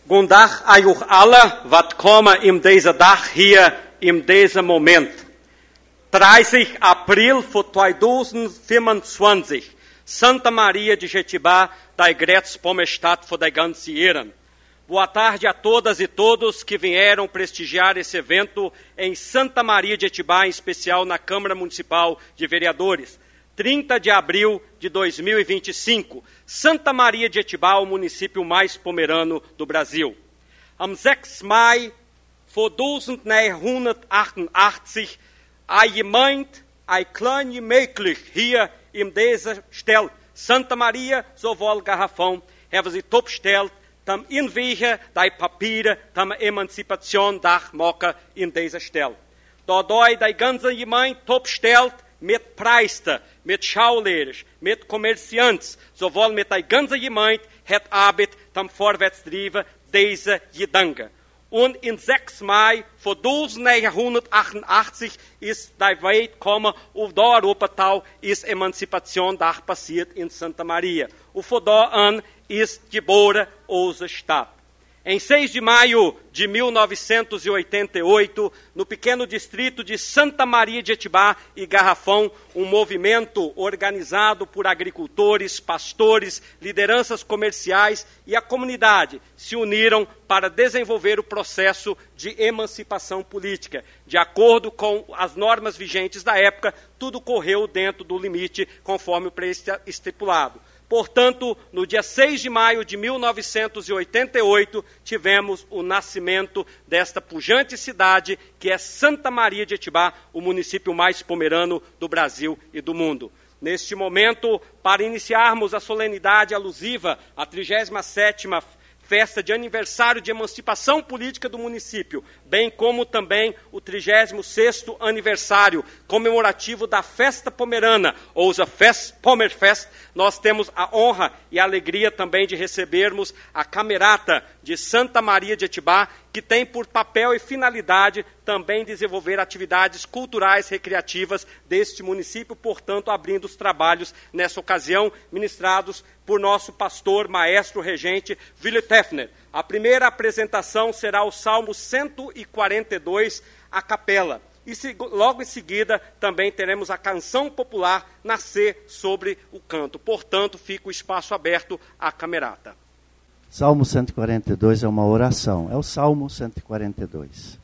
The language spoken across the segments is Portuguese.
Gondach a euch alle, wat komme in deze dag hier, in deze moment. 30 April von 2025. Santa Maria de Jetibá, da Igreja Pomestat for da ganze Jahren. Boa tarde a todas e todos que vieram prestigiar esse evento em Santa Maria de Jetibá, em especial na Câmara Municipal de Vereadores. 30 de abril de 2025, Santa Maria de Jetibá, o município mais pomerano do Brasil. Am 6 Mai von 1988, a gemeente, a kleine möglich hier in deze stel, Santa Maria, zowel Garrafão, hebben ze topstelt, tam inwege die papieren, tam emancipatie dag mokken in deze stel. Doordat die ganze gemeente topstelt, met prijsten, met schouwleerders, met comerciantes, zowel met die ganze gemeente, het arbeid tam voorwaarts drijven, deze gedanken. En in 6 Mai van 1988 is die wet gekomen, of daar op het touw is Emancipatiedag passiert in Santa Maria. En van daar aan is geboren onze stad. Em 6 de maio de 1988, no pequeno distrito de Santa Maria de Jetibá e Garrafão, movimento organizado por agricultores, pastores, lideranças comerciais e a comunidade se uniram para desenvolver o processo de emancipação política. De acordo com as normas vigentes da época, tudo correu dentro do limite conforme o pré-estipulado. Portanto, no dia 6 de maio de 1988, tivemos o nascimento desta pujante cidade, que é Santa Maria de Jetibá, o município mais pomerano do Brasil e do mundo. Neste momento, para iniciarmos a solenidade alusiva à 37ª festa de aniversário de emancipação política do município, bem como também o 36º aniversário comemorativo da Festa Pomerana, ou a Pommerfest, nós temos a honra e a alegria também de recebermos a Camerata de Santa Maria de Jetibá, que tem por papel e finalidade também desenvolver atividades culturais recreativas deste município, portanto, abrindo os trabalhos nessa ocasião, ministrados por nosso pastor, maestro regente, Willi Tefner. A primeira apresentação será o Salmo 142, a capela. E logo em seguida também teremos a canção popular Nascer sobre o Canto. Portanto, fica o espaço aberto à Camerata. Salmo 142 é uma oração. É o Salmo 142.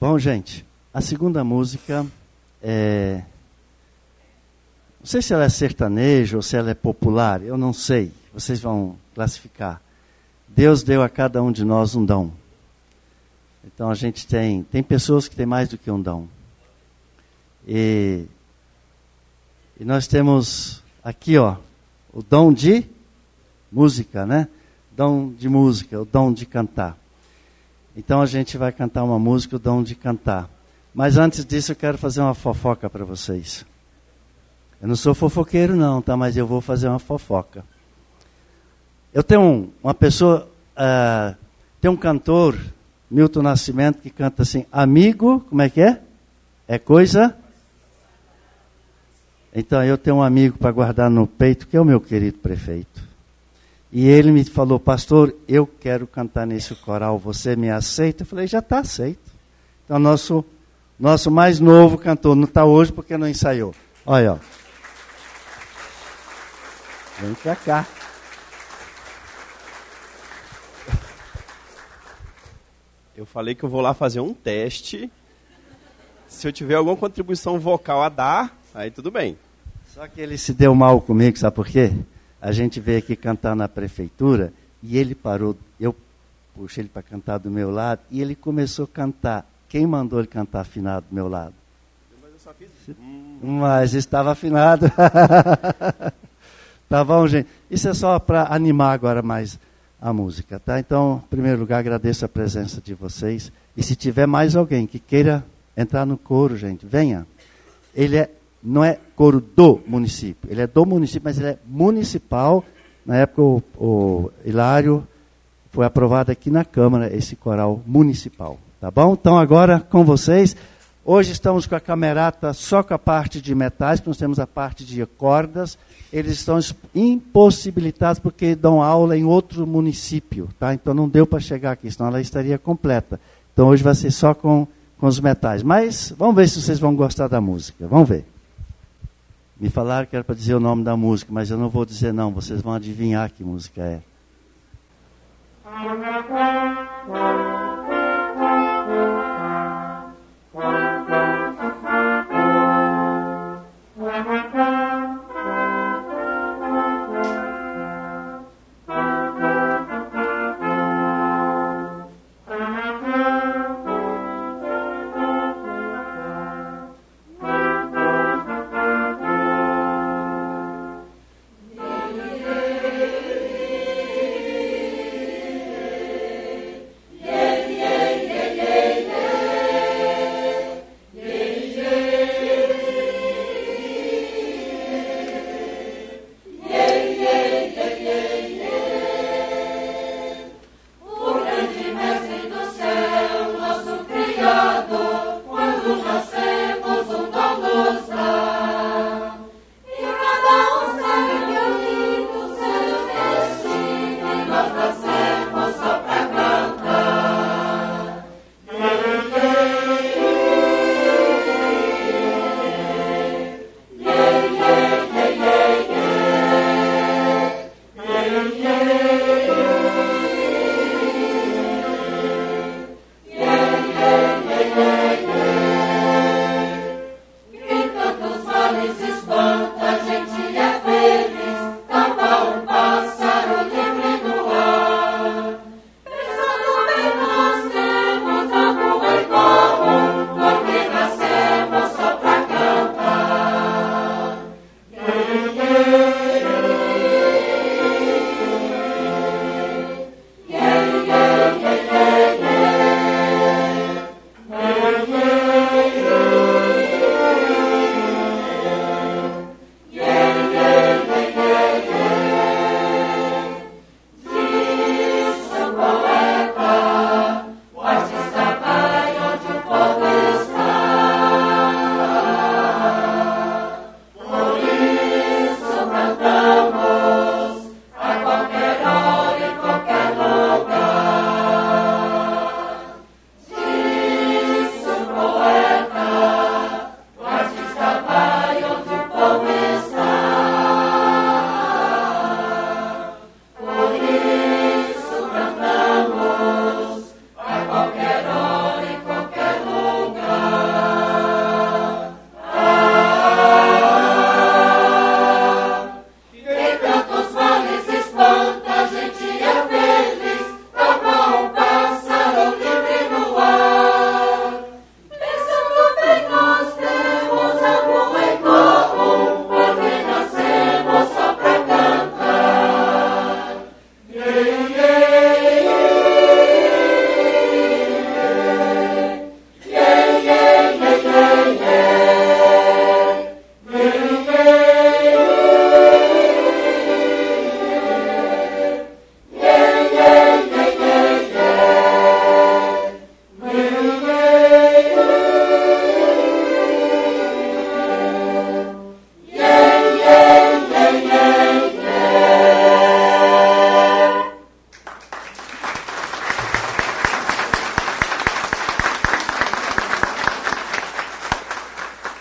Bom, gente, a segunda música é... Não sei se ela é sertaneja ou se ela é popular, eu não sei. Vocês vão classificar. Deus deu a cada um de nós um dom. Então a gente tem pessoas que têm mais do que um dom. E nós temos aqui, ó, o dom de música, né? Dom de música, o dom de cantar. Então a gente vai cantar uma música, o dom de cantar. Mas antes disso eu quero fazer uma fofoca para vocês. Eu não sou fofoqueiro não, tá? Mas eu vou fazer uma fofoca. Eu tenho uma pessoa, tem um cantor, Milton Nascimento, que canta assim, amigo, como é que é? É coisa? Então eu tenho um amigo para guardar no peito, que é o meu querido prefeito. E ele me falou, pastor, eu quero cantar nesse coral, você me aceita? Eu falei, já está aceito. Então nosso mais novo cantor, não está hoje porque não ensaiou. Olha, ó. Vem pra cá. Eu falei que eu vou lá fazer um teste. Se eu tiver alguma contribuição vocal a dar, aí tudo bem. Só que ele se deu mal comigo, sabe por quê? A gente veio aqui cantar na prefeitura e ele parou. Eu puxei ele para cantar do meu lado e ele começou a cantar. Quem mandou ele cantar afinado do meu lado? Mas eu só fiz... Mas estava afinado. Tá bom, gente? Isso é só para animar agora mais a música, tá? Então, em primeiro lugar, agradeço a presença de vocês. E se tiver mais alguém que queira entrar no coro, gente, venha. Ele não é coro do município, ele é do município, mas ele é municipal. Na época, o Hilário foi aprovado aqui na Câmara, esse coral municipal, tá bom? Então, agora, com vocês... Hoje estamos com a camerata só com a parte de metais, nós temos a parte de cordas. Eles estão impossibilitados porque dão aula em outro município, tá? Então não deu para chegar aqui, senão ela estaria completa. Então hoje vai ser só com os metais. Mas vamos ver se vocês vão gostar da música, vamos ver. Me falaram que era para dizer o nome da música, mas eu não vou dizer não, vocês vão adivinhar que música é. Yeah.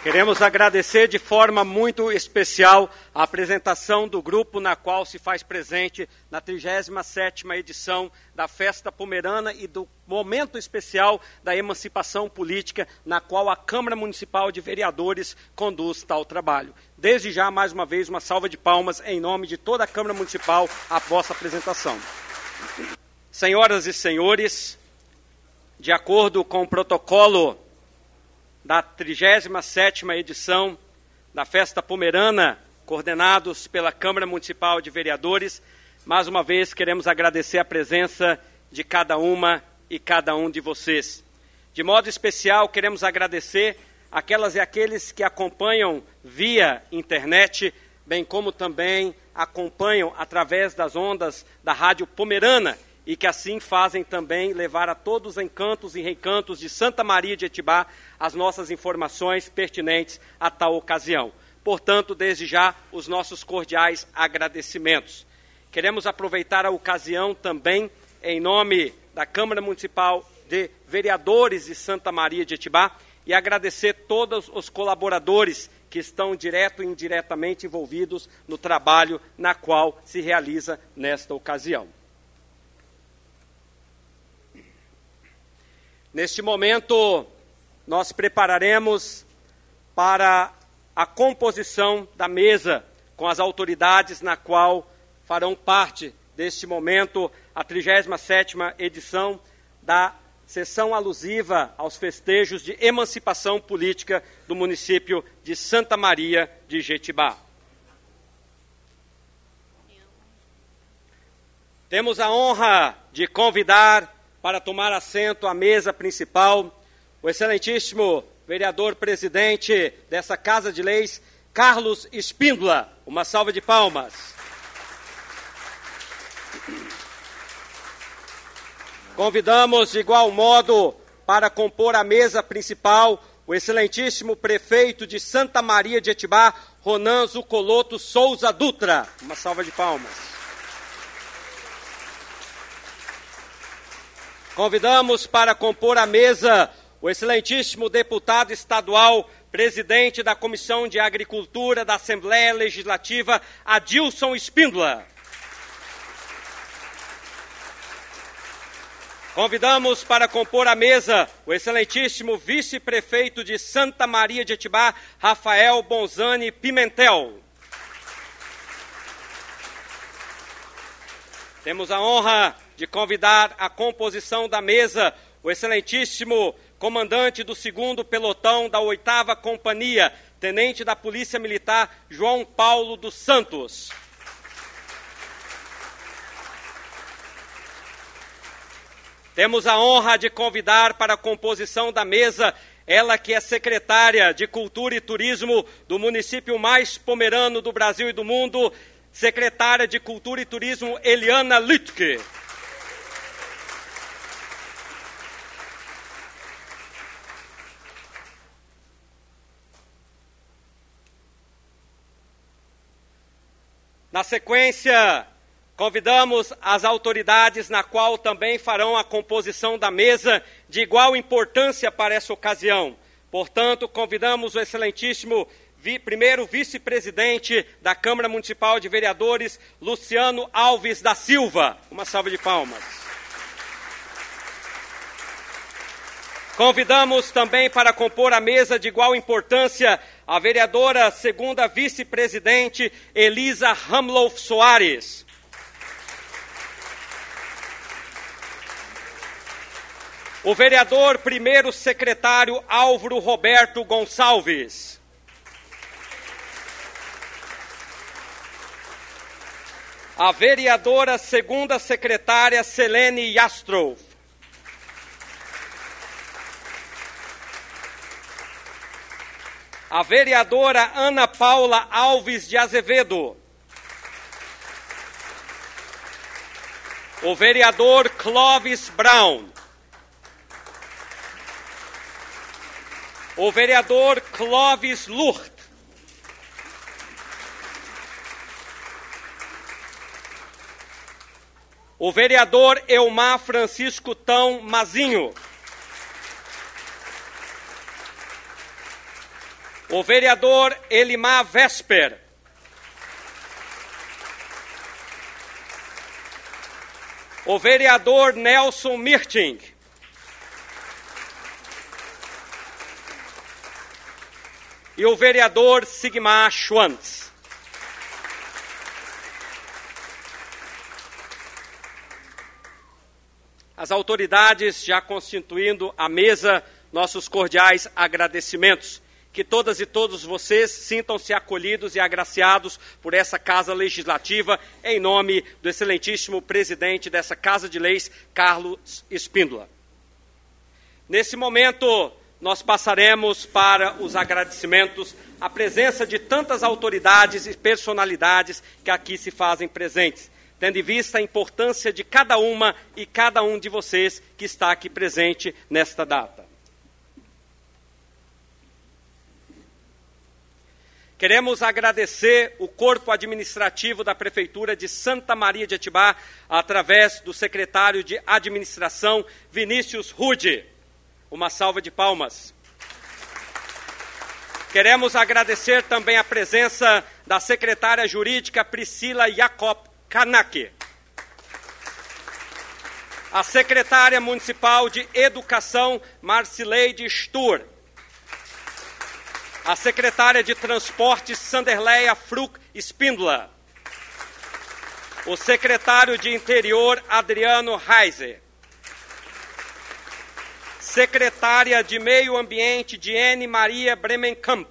Queremos agradecer de forma muito especial a apresentação do grupo na qual se faz presente na 37ª edição da Festa Pomerana e do momento especial da emancipação política na qual a Câmara Municipal de Vereadores conduz tal trabalho. Desde já, mais uma vez, uma salva de palmas em nome de toda a Câmara Municipal à vossa apresentação. Senhoras e senhores, de acordo com o protocolo da 37ª edição da Festa Pomerana, coordenados pela Câmara Municipal de Vereadores, mais uma vez queremos agradecer a presença de cada uma e cada um de vocês. De modo especial, queremos agradecer aquelas e aqueles que acompanham via internet, bem como também acompanham através das ondas da Rádio Pomerana, e que assim fazem também levar a todos os encantos e recantos de Santa Maria de Etibá as nossas informações pertinentes a tal ocasião. Portanto, desde já, os nossos cordiais agradecimentos. Queremos aproveitar a ocasião também, em nome da Câmara Municipal de Vereadores de Santa Maria de Etibá, e agradecer todos os colaboradores que estão direto e indiretamente envolvidos no trabalho na qual se realiza nesta ocasião. Neste momento, nós prepararemos para a composição da mesa com as autoridades na qual farão parte deste momento a 37ª edição da sessão alusiva aos festejos de emancipação política do município de Santa Maria de Jetibá. Temos a honra de convidar para tomar assento à mesa principal o excelentíssimo vereador-presidente dessa Casa de Leis, Carlos Espíndola. Uma salva de palmas. Convidamos, de igual modo, para compor a mesa principal, o excelentíssimo prefeito de Santa Maria de Etibá, Ronan Zucoloto Souza Dutra. Uma salva de palmas. Convidamos para compor a mesa o excelentíssimo deputado estadual, presidente da Comissão de Agricultura da Assembleia Legislativa, Adilson Espíndola. Convidamos para compor a mesa o excelentíssimo vice-prefeito de Santa Maria de Etibá, Rafael Bonzani Pimentel. Temos a honra de convidar a composição da mesa o excelentíssimo comandante do 2º Pelotão da 8ª Companhia, tenente da Polícia Militar, João Paulo dos Santos. Temos a honra de convidar para a composição da mesa ela que é secretária de Cultura e Turismo do município mais pomerano do Brasil e do mundo, secretária de Cultura e Turismo, Eliana Lütke. Na sequência, convidamos as autoridades na qual também farão a composição da mesa de igual importância para essa ocasião. Portanto, convidamos o excelentíssimo primeiro vice-presidente da Câmara Municipal de Vereadores, Luciano Alves da Silva. Uma salva de palmas. Convidamos também para compor a mesa de igual importância a vereadora segunda vice-presidente Elisa Ramloff Soares. O vereador primeiro secretário Álvaro Roberto Gonçalves. A vereadora segunda secretária Selene Yastrov. A vereadora Ana Paula Alves de Azevedo. O vereador Clóvis Brown. O vereador Clóvis Lurt. O vereador Elmar Francisco Tão Mazinho. o vereador Elimar Vesper, o vereador Nelson Mirting, e o vereador Sigmar Schwantz. As autoridades já constituindo a mesa, nossos cordiais agradecimentos. Que todas e todos vocês sintam-se acolhidos e agraciados por essa Casa Legislativa, em nome do excelentíssimo presidente dessa Casa de Leis, Carlos Espíndola. Nesse momento, nós passaremos para os agradecimentos, a presença de tantas autoridades e personalidades que aqui se fazem presentes, tendo em vista a importância de cada uma e cada um de vocês que está aqui presente nesta data. Queremos agradecer o corpo administrativo da Prefeitura de Santa Maria de Etibá, através do secretário de Administração, Vinícius Rude. Uma salva de palmas. Queremos agradecer também a presença da secretária jurídica Priscila Jacob Kanak, a secretária municipal de Educação Marcileide Stur, a secretária de Transportes Sanderleia Fruc Espíndola, o secretário de Interior Adriano Reiser, secretária de Meio Ambiente Diene Maria Bremenkamp,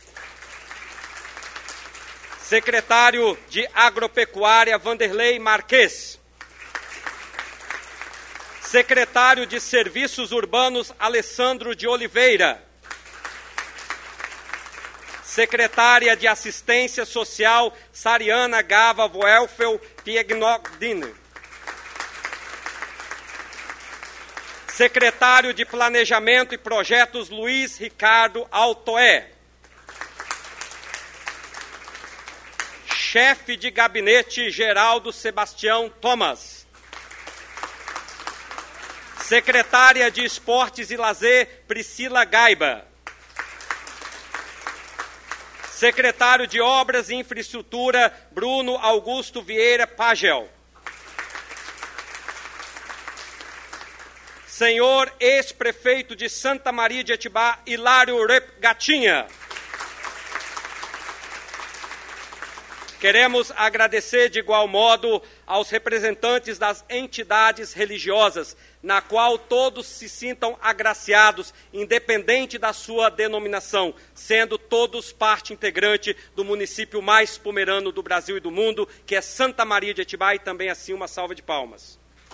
secretário de Agropecuária Vanderlei Marques, secretário de Serviços Urbanos Alessandro de Oliveira, secretária de Assistência Social Sariana Gava Voelfel Piegnogdine, secretário de Planejamento e Projetos Luiz Ricardo Altoé, chefe de gabinete Geraldo Sebastião Thomas, secretária de Esportes e Lazer Priscila Gaiba, secretário de Obras e Infraestrutura Bruno Augusto Vieira Pagel, senhor ex-prefeito de Santa Maria de Etibá Hilário Rep Gatinha. Queremos agradecer de igual modo aos representantes das entidades religiosas, na qual todos se sintam agraciados, independente da sua denominação, sendo todos parte integrante do município mais pomerano do Brasil e do mundo, que é Santa Maria de Etibá, e também assim uma salva de palmas.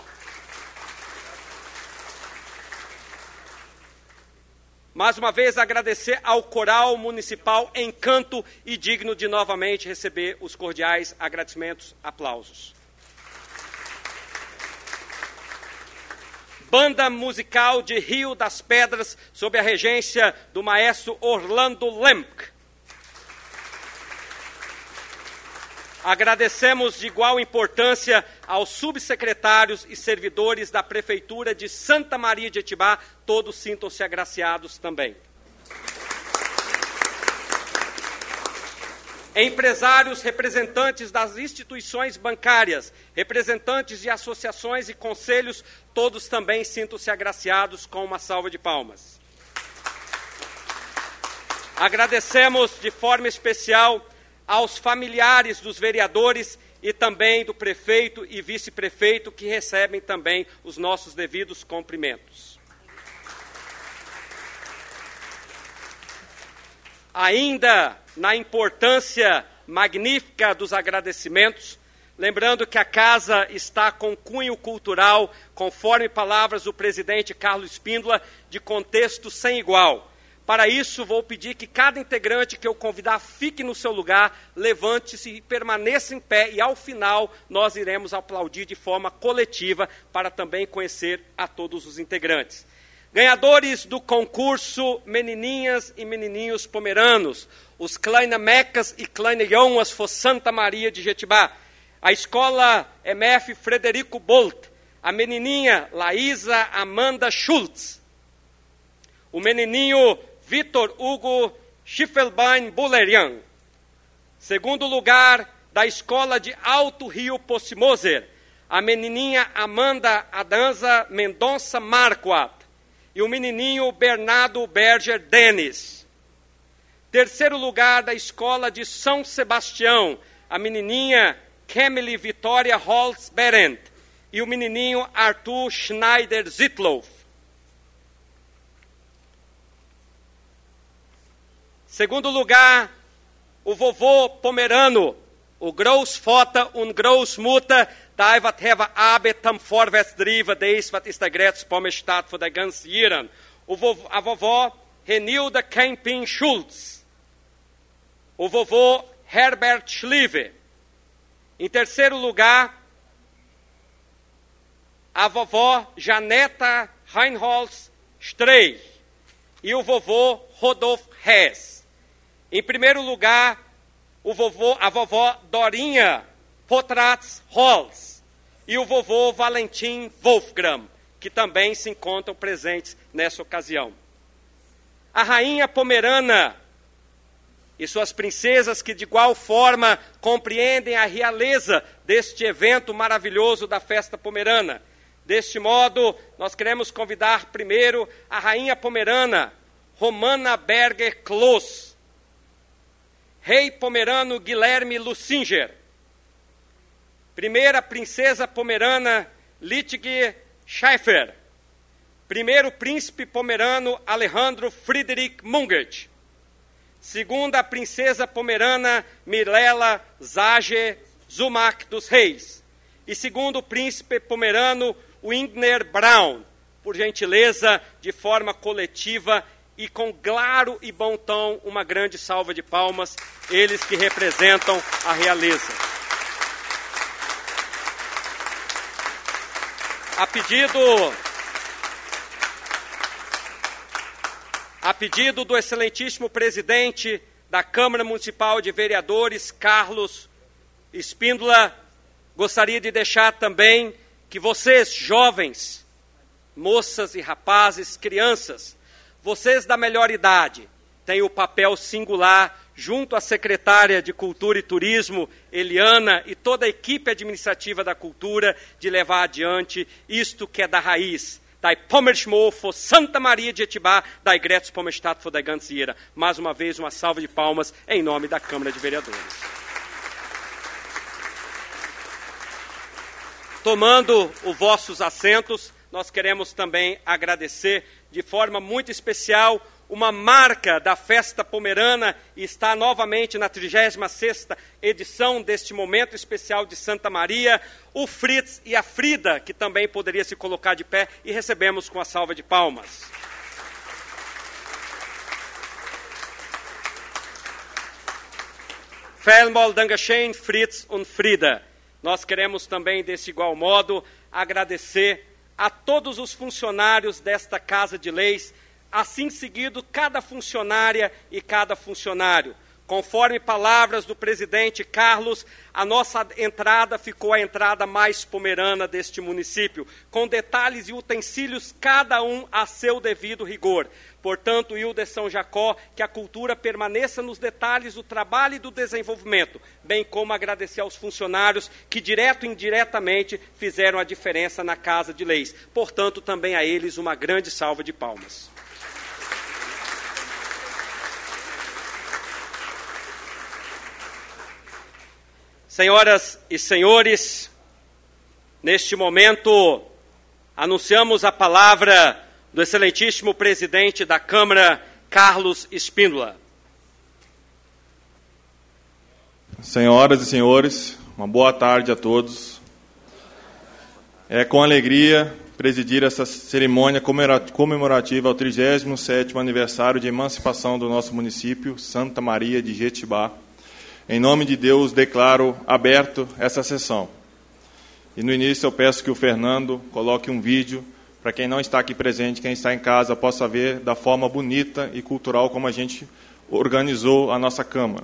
Mais uma vez, agradecer ao Coral Municipal Encanto e digno de novamente receber os cordiais agradecimentos, aplausos. Banda Musical de Rio das Pedras, sob a regência do maestro Orlando Lemk. Agradecemos de igual importância aos subsecretários e servidores da Prefeitura de Santa Maria de Etibá, todos sintam-se agraciados também. Empresários, representantes das instituições bancárias, representantes de associações e conselhos, todos também sintam-se agraciados com uma salva de palmas. Agradecemos de forma especial aos familiares dos vereadores e também do prefeito e vice-prefeito, que recebem também os nossos devidos cumprimentos. Ainda na importância magnífica dos agradecimentos, lembrando que a casa está com cunho cultural, conforme palavras do presidente Carlos Espíndola, de contexto sem igual. Para isso, vou pedir que cada integrante que eu convidar fique no seu lugar, levante-se e permaneça em pé, e ao final nós iremos aplaudir de forma coletiva para também conhecer a todos os integrantes. Ganhadores do concurso Menininhas e Menininhos Pomeranos, os Kleine Mecas e Kleine Jongas for Santa Maria de Jetibá, a escola MF Frederico Bolt, a menininha Laísa Amanda Schultz, o menininho Vitor Hugo Schiffelbein Bullerian. Segundo lugar, da Escola de Alto Rio Possimoser, a menininha Amanda Adanza Mendonça Marquardt e o menininho Bernardo Berger Denis. Terceiro lugar, da Escola de São Sebastião, a menininha Camille Vitória Holz Berendt e o menininho Arthur Schneider Zitloff. Segundo lugar, o vovô pomerano, o Großvater und Großmutter, der wat hebben arbeit tam vorwärts driven, des wat is der Grätzpommestadt voor de ganze jaren. A vovó Renilda Kempin Schulz. O vovô Herbert Schlieve. Em terceiro lugar, a vovó Janeta Reinholz Strey e o vovô Rodolf Hess. Em primeiro lugar, a vovó Dorinha Potratz Holz e o vovô Valentim Wolfgram, que também se encontram presentes nessa ocasião. A rainha pomerana e suas princesas, que de igual forma compreendem a realeza deste evento maravilhoso da festa pomerana. Deste modo, nós queremos convidar primeiro a rainha pomerana, Romana Berger Kloss, rei pomerano Guilherme Lusinger, primeira princesa pomerana Littge Schäfer, primeiro príncipe pomerano Alejandro Friedrich Mungert, segunda princesa pomerana Mirella Zage Zumack dos Reis e segundo príncipe pomerano Wigner Braun. Por gentileza, de forma coletiva e com claro e bom tom, uma grande salva de palmas, eles que representam a realeza. A pedido do excelentíssimo presidente da Câmara Municipal de Vereadores, Carlos Espíndola, gostaria de deixar também que vocês, jovens, moças e rapazes, crianças, vocês da melhor idade, têm o papel singular, junto à secretária de Cultura e Turismo, Eliana, e toda a equipe administrativa da cultura, de levar adiante isto que é da raiz, da Pommersmoor for Santa Maria de Etibá, da Grätzpommestadt for der ganze Jahre. Mais uma vez, uma salva de palmas em nome da Câmara de Vereadores. Tomando os vossos assentos, nós queremos também agradecer de forma muito especial uma marca da festa pomerana e está novamente na 36ª edição deste momento especial de Santa Maria, o Fritz e a Frida, que também poderia se colocar de pé e recebemos com a salva de palmas. Vielmal Dankeschön, Fritz und Frida. Nós queremos também, desse igual modo, agradecer a todos os funcionários desta Casa de Leis, assim seguido cada funcionária e cada funcionário. Conforme palavras do presidente Carlos, a nossa entrada ficou a entrada mais pomerana deste município, com detalhes e utensílios, cada um a seu devido rigor. Portanto, Hilda São Jacó, que a cultura permaneça nos detalhes do trabalho e do desenvolvimento, bem como agradecer aos funcionários que, direto e indiretamente, fizeram a diferença na Casa de Leis. Portanto, também a eles uma grande salva de palmas. Senhoras e senhores, neste momento, anunciamos a palavra do excelentíssimo presidente da Câmara, Carlos Espíndola. Senhoras e senhores, uma boa tarde a todos. É com alegria presidir essa cerimônia comemorativa ao 37º aniversário de emancipação do nosso município, Santa Maria de Jetibá. Em nome de Deus, declaro aberto essa sessão. E no início eu peço que o Fernando coloque um vídeo para quem não está aqui presente, quem está em casa, possa ver da forma bonita e cultural como a gente organizou a nossa Câmara.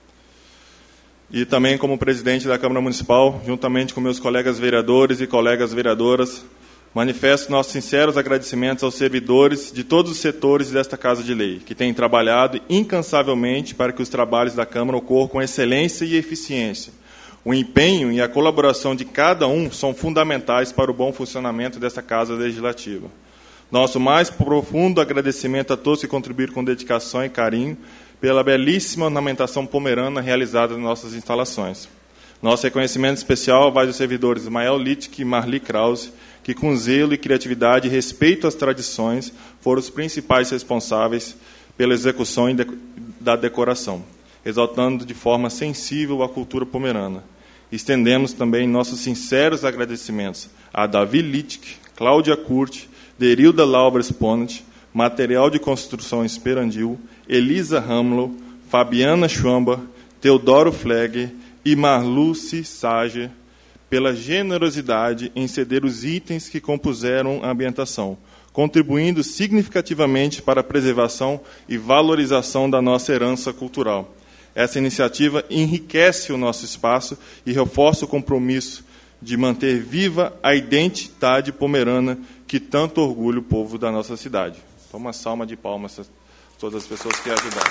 E também como presidente da Câmara Municipal, juntamente com meus colegas vereadores e colegas vereadoras, Manifesto nossos sinceros agradecimentos aos servidores de todos os setores desta Casa de Lei, que têm trabalhado incansavelmente para que os trabalhos da Câmara ocorram com excelência e eficiência. O empenho e a colaboração de cada um são fundamentais para o bom funcionamento desta Casa Legislativa. Nosso mais profundo agradecimento a todos que contribuíram com dedicação e carinho pela belíssima ornamentação pomerana realizada nas nossas instalações. Nosso reconhecimento especial vai aos servidores Ismael Littke e Marli Krause, que com zelo e criatividade e respeito às tradições foram os principais responsáveis pela execução da decoração, exaltando de forma sensível a cultura pomerana. Estendemos também nossos sinceros agradecimentos a Davi Littke, Cláudia Curti, Derilda Laubres Ponte, Material de Construção Esperandil, Elisa Hamlow, Fabiana Schwamba, Teodoro Flegger e Marluce Sage, pela generosidade em ceder os itens que compuseram a ambientação, contribuindo significativamente para a preservação e valorização da nossa herança cultural. Essa iniciativa enriquece o nosso espaço e reforça o compromisso de manter viva a identidade pomerana que tanto orgulha o povo da nossa cidade. Então, uma salva de palmas a todas as pessoas que ajudaram.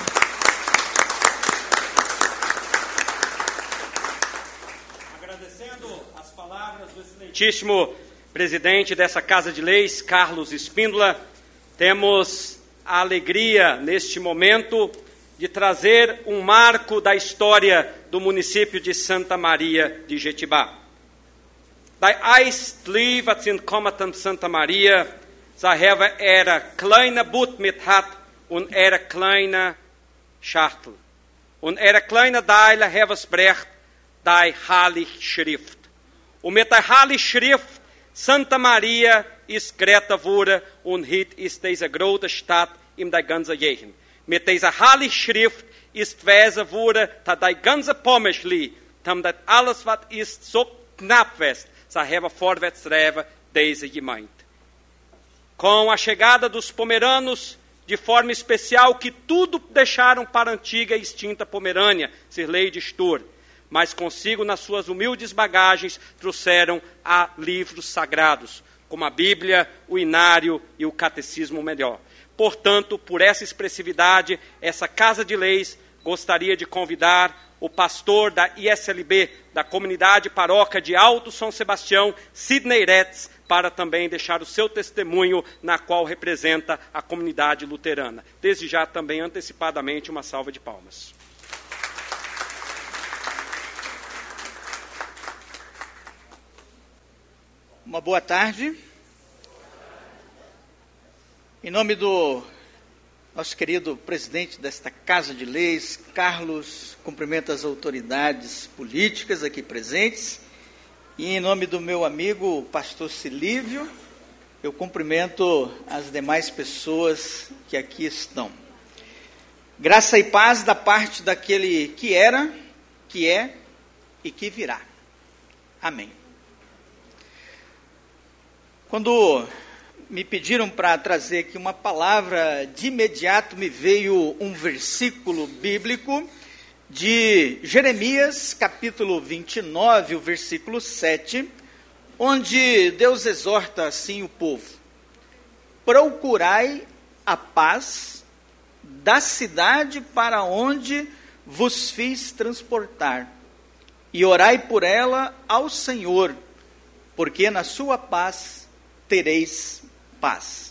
Agradecendo as palavras do excelentíssimo presidente dessa Casa de Leis, Carlos Espíndola, temos a alegria, neste momento, de trazer um marco da história do município de Santa Maria de Jetibá. Die Eistli, wat sind kommen Santa Maria, zij hebben kleine boot mit hat und kleine Schachtel. Und kleine Deile hebben sprecht die Heilige Schrift. Und mit der Heilige Schrift Santa Maria ist gerettet worden und heute ist diese große Stadt in der ganzen Gegend. Mit dieser Heilige Schrift ist gewesen worden, dass die ganze Pommerschli, dass alles, was ist, so knapp ist, zij hebben vorwärts drijven deze gemeente. Com a chegada dos pomeranos, de forma especial, que tudo deixaram para a antiga e extinta Pomerânia, Sirlei de Stur, mas consigo, nas suas humildes bagagens, trouxeram a livros sagrados, como a Bíblia, o Inário e o Catecismo Melhor. Portanto, por essa expressividade, essa Casa de Leis gostaria de convidar o pastor da ISLB, da comunidade paróquia de Alto São Sebastião, Sidney Retz, para também deixar o seu testemunho, na qual representa a comunidade luterana. Desde já, também, antecipadamente, uma salva de palmas. Uma boa tarde. Em nome do nosso querido presidente desta Casa de Leis, Carlos, cumprimento as autoridades políticas aqui presentes. E em nome do meu amigo, pastor Silívio, eu cumprimento as demais pessoas que aqui estão. Graça e paz da parte daquele que era, que é e que virá. Amém. Quando me pediram para trazer aqui uma palavra, de imediato me veio um versículo bíblico de Jeremias, capítulo 29, o versículo 7, onde Deus exorta assim o povo: procurai a paz da cidade para onde vos fiz transportar, e orai por ela ao Senhor, porque na sua paz tereis paz.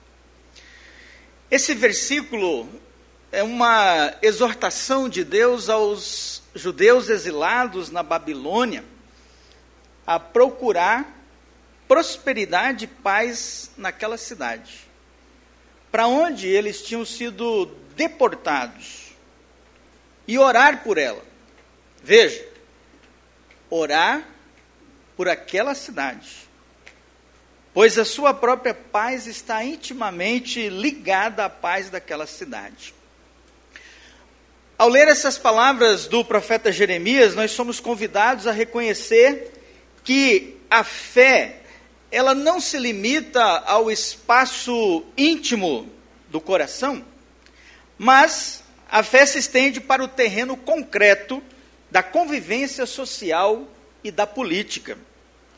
Esse versículo é uma exortação de Deus aos judeus exilados na Babilônia a procurar prosperidade e paz naquela cidade, para onde eles tinham sido deportados, e orar por ela. Veja, orar por aquela cidade, pois a sua própria paz está intimamente ligada à paz daquela cidade. Ao ler essas palavras do profeta Jeremias, nós somos convidados a reconhecer que a fé, ela não se limita ao espaço íntimo do coração, mas a fé se estende para o terreno concreto da convivência social e da política.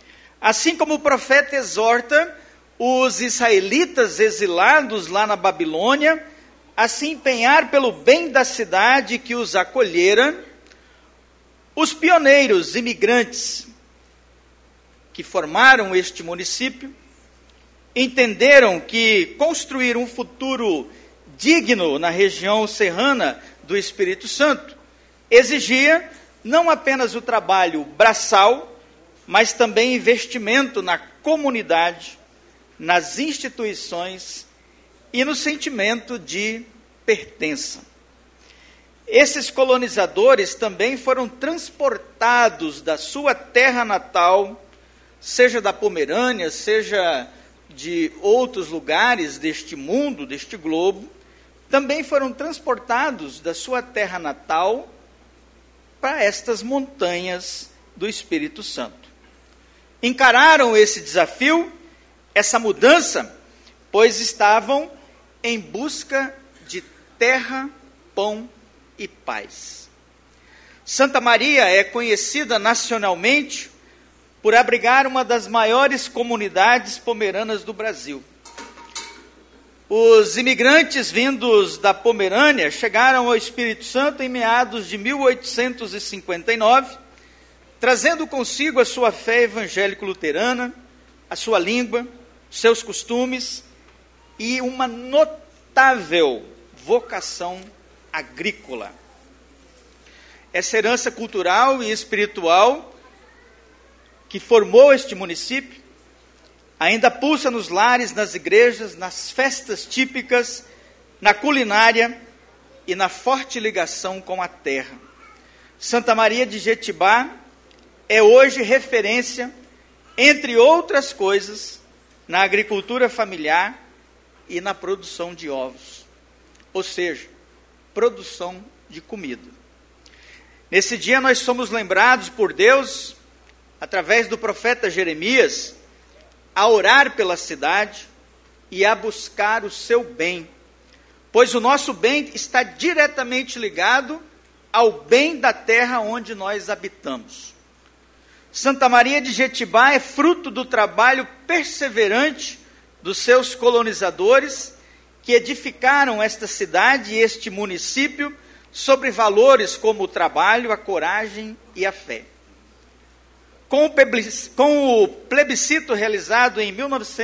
Assim como o profeta exorta os israelitas exilados lá na Babilônia a se empenhar pelo bem da cidade que os acolhera, os pioneiros imigrantes que formaram este município entenderam que construir um futuro digno na região serrana do Espírito Santo exigia não apenas o trabalho braçal, mas também investimento na comunidade, nas instituições e no sentimento de pertença. Esses colonizadores também foram transportados da sua terra natal, seja da Pomerânia, seja de outros lugares deste mundo, deste globo, também foram transportados da sua terra natal para estas montanhas do Espírito Santo. Encararam esse desafio, essa mudança, pois estavam em busca de terra, pão e paz. Santa Maria é conhecida nacionalmente por abrigar uma das maiores comunidades pomeranas do Brasil. Os imigrantes vindos da Pomerânia chegaram ao Espírito Santo em meados de 1859, trazendo consigo a sua fé evangélico-luterana, a sua língua, seus costumes e uma notável vocação agrícola. Essa herança cultural e espiritual que formou este município ainda pulsa nos lares, nas igrejas, nas festas típicas, na culinária e na forte ligação com a terra. Santa Maria de Jetibá é hoje referência, entre outras coisas, na agricultura familiar e na produção de ovos, ou seja, produção de comida. Nesse dia nós somos lembrados por Deus, através do profeta Jeremias, a orar pela cidade e a buscar o seu bem, pois o nosso bem está diretamente ligado ao bem da terra onde nós habitamos. Santa Maria de Jetibá é fruto do trabalho perseverante dos seus colonizadores, que edificaram esta cidade e este município sobre valores como o trabalho, a coragem e a fé. Com o plebiscito realizado em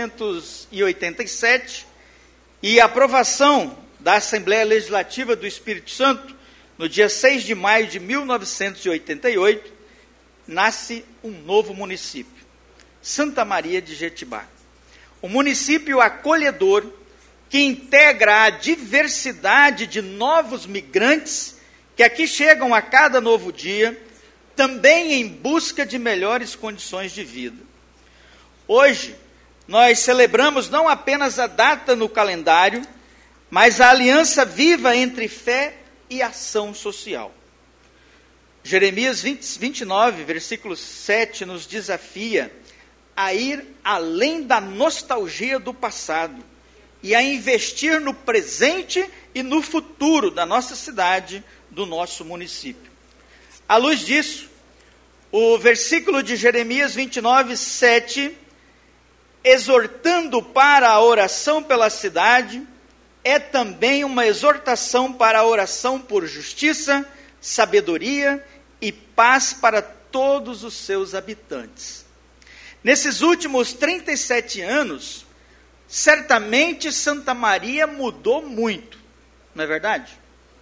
1987 e a aprovação da Assembleia Legislativa do Espírito Santo, no dia 6 de maio de 1988, nasce um novo município, Santa Maria de Jetibá. Um município acolhedor que integra a diversidade de novos migrantes que aqui chegam a cada novo dia, também em busca de melhores condições de vida. Hoje, nós celebramos não apenas a data no calendário, mas a aliança viva entre fé e ação social. Jeremias 29, versículo 7, nos desafia a ir além da nostalgia do passado e a investir no presente e no futuro da nossa cidade, do nosso município. À luz disso, o versículo de Jeremias 29, 7, exortando para a oração pela cidade, é também uma exortação para a oração por justiça, sabedoria e paz para todos os seus habitantes. Nesses últimos 37 anos, certamente Santa Maria mudou muito, não é verdade?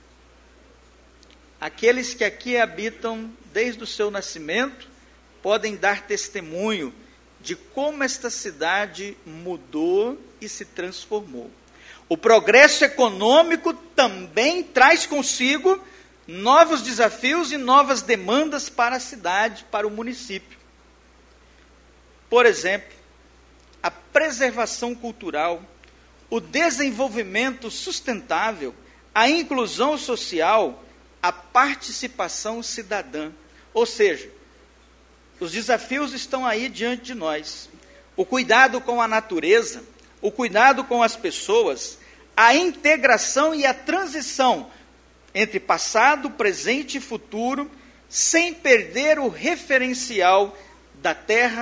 Aqueles que aqui habitam desde o seu nascimento podem dar testemunho de como esta cidade mudou e se transformou. O progresso econômico também traz consigo novos desafios e novas demandas para a cidade, para o município. Por exemplo, a preservação cultural, o desenvolvimento sustentável, a inclusão social, a participação cidadã. Ou seja, os desafios estão aí diante de nós. O cuidado com a natureza, o cuidado com as pessoas, a integração e a transição entre passado, presente e futuro, sem perder o referencial da terra,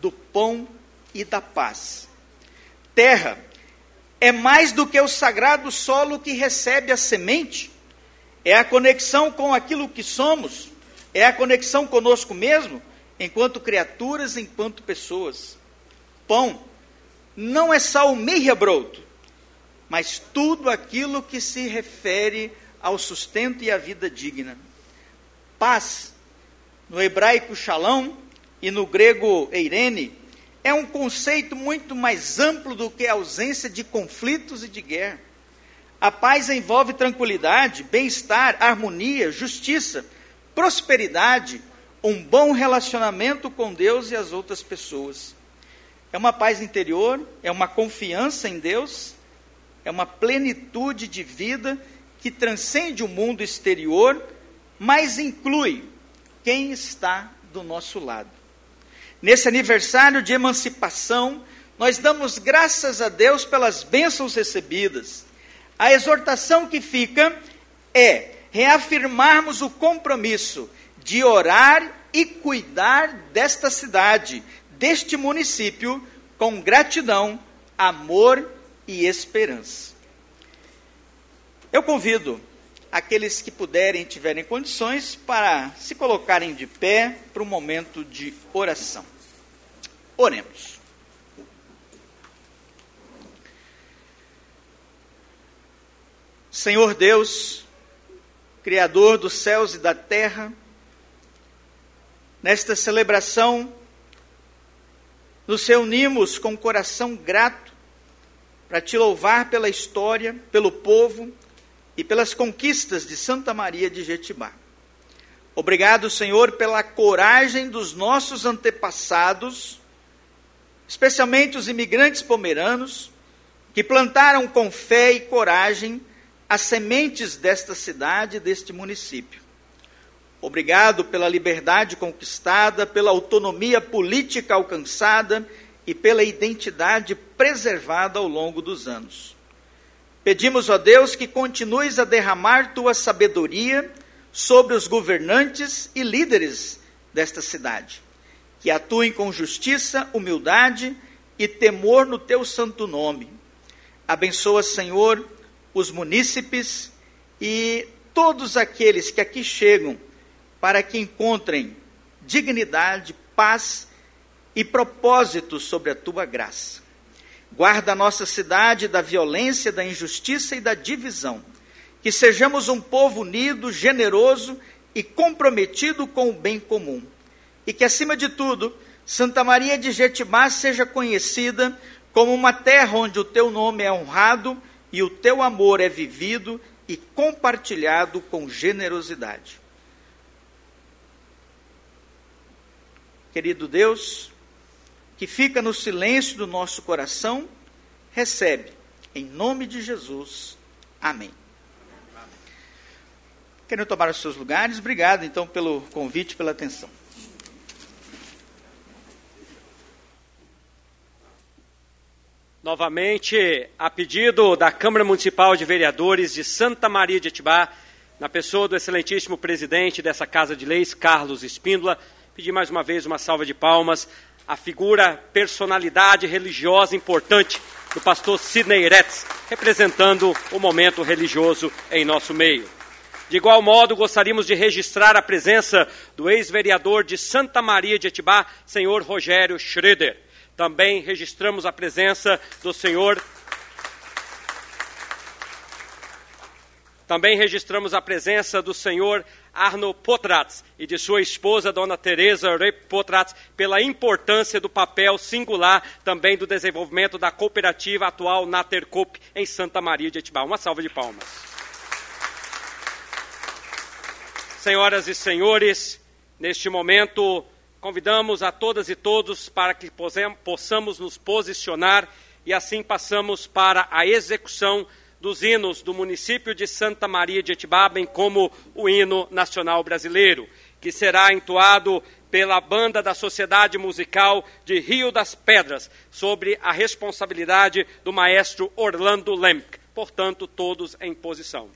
do pão e da paz. Terra é mais do que o sagrado solo que recebe a semente, é a conexão com aquilo que somos, é a conexão conosco mesmo, enquanto criaturas, enquanto pessoas. Pão não é só o mirrabrot, mas tudo aquilo que se refere ao sustento e à vida digna. Paz, no hebraico shalom e no grego eirene, é um conceito muito mais amplo do que a ausência de conflitos e de guerra. A paz envolve tranquilidade, bem-estar, harmonia, justiça, prosperidade, um bom relacionamento com Deus e as outras pessoas. É uma paz interior, é uma confiança em Deus, é uma plenitude de vida que transcende o mundo exterior, mas inclui quem está do nosso lado. Nesse aniversário de emancipação, nós damos graças a Deus pelas bênçãos recebidas. A exortação que fica é reafirmarmos o compromisso de orar e cuidar desta cidade, deste município, com gratidão, amor e esperança. Eu convido aqueles que puderem e tiverem condições para se colocarem de pé para um momento de oração. Oremos. Senhor Deus, Criador dos céus e da terra, nesta celebração, nos reunimos com um coração grato para te louvar pela história, pelo povo e pelas conquistas de Santa Maria de Jetibá. Obrigado, Senhor, pela coragem dos nossos antepassados, especialmente os imigrantes pomeranos, que plantaram com fé e coragem as sementes desta cidade, deste município. Obrigado pela liberdade conquistada, pela autonomia política alcançada e pela identidade preservada ao longo dos anos. Pedimos, ó Deus, que continues a derramar tua sabedoria sobre os governantes e líderes desta cidade, que atuem com justiça, humildade e temor no teu santo nome. Abençoa, Senhor, os munícipes e todos aqueles que aqui chegam para que encontrem dignidade, paz e propósito sobre a tua graça. Guarda a nossa cidade da violência, da injustiça e da divisão. Que sejamos um povo unido, generoso e comprometido com o bem comum. E que, acima de tudo, Santa Maria de Jetibá seja conhecida como uma terra onde o teu nome é honrado e o teu amor é vivido e compartilhado com generosidade. Querido Deus, que fica no silêncio do nosso coração, recebe, em nome de Jesus. Amém. Querem tomar os seus lugares? Obrigado, então, pelo convite, pela atenção. Novamente, a pedido da Câmara Municipal de Vereadores de Santa Maria de Jetibá, na pessoa do excelentíssimo presidente dessa Casa de Leis, Carlos Espíndola, pedir mais uma vez uma salva de palmas à figura, personalidade religiosa importante do pastor Sidney Eretz, representando o momento religioso em nosso meio. De igual modo, gostaríamos de registrar a presença do ex-vereador de Santa Maria de Jetibá, senhor Rogério Schroeder. Também registramos a presença do senhor... Também registramos a presença do senhor Arno Potratz e de sua esposa, dona Teresa Rep Potratz, pela importância do papel singular também do desenvolvimento da cooperativa atual Natercoop em Santa Maria de Jetibá. Uma salva de palmas. Senhoras e senhores, neste momento, convidamos a todas e todos para que possamos nos posicionar e assim passamos para a execução dos hinos do município de Santa Maria de Jetibá, bem como o hino nacional brasileiro, que será entoado pela banda da Sociedade Musical de Rio das Pedras, sobre a responsabilidade do maestro Orlando Lemke. Portanto, todos em posição.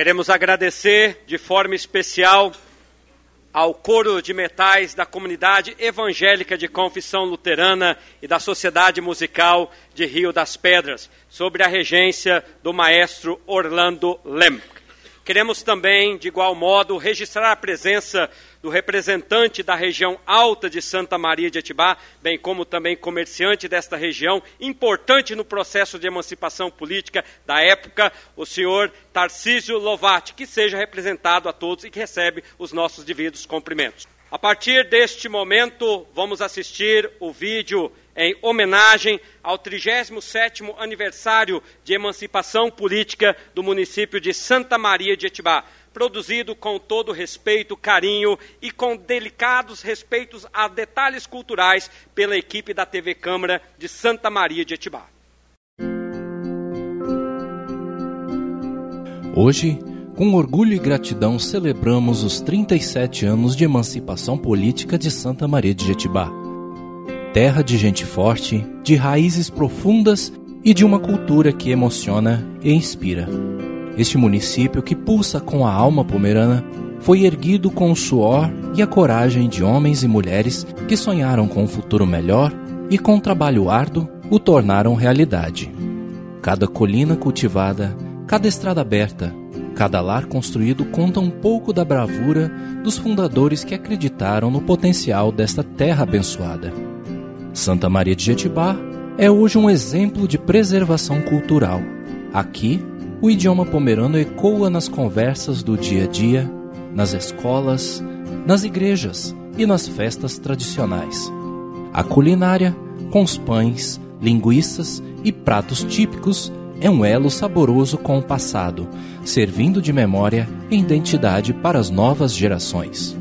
Queremos agradecer de forma especial ao coro de metais da comunidade evangélica de confissão luterana e da Sociedade Musical de Rio das Pedras, sob a regência do maestro Orlando Lem. Queremos também, de igual modo, registrar a presença do representante da região alta de Santa Maria de Etibá, bem como também comerciante desta região, importante no processo de emancipação política da época, o senhor Tarcísio Lovati, que seja representado a todos e que recebe os nossos devidos cumprimentos. A partir deste momento, vamos assistir o vídeo em homenagem ao 37º aniversário de emancipação política do município de Santa Maria de Etibá, produzido com todo respeito, carinho e com delicados respeitos a detalhes culturais pela equipe da TV Câmara de Santa Maria de Etibá. Hoje, com orgulho e gratidão, celebramos os 37 anos de emancipação política de Santa Maria de Etibá. Terra de gente forte, de raízes profundas e de uma cultura que emociona e inspira. Este município, que pulsa com a alma pomerana, foi erguido com o suor e a coragem de homens e mulheres que sonharam com um futuro melhor e, com trabalho árduo, o tornaram realidade. Cada colina cultivada, cada estrada aberta, cada lar construído conta um pouco da bravura dos fundadores que acreditaram no potencial desta terra abençoada. Santa Maria de Etibá é hoje um exemplo de preservação cultural. Aqui, o idioma pomerano ecoa nas conversas do dia a dia, nas escolas, nas igrejas e nas festas tradicionais. A culinária, com os pães, linguiças e pratos típicos, é um elo saboroso com o passado, servindo de memória e identidade para as novas gerações.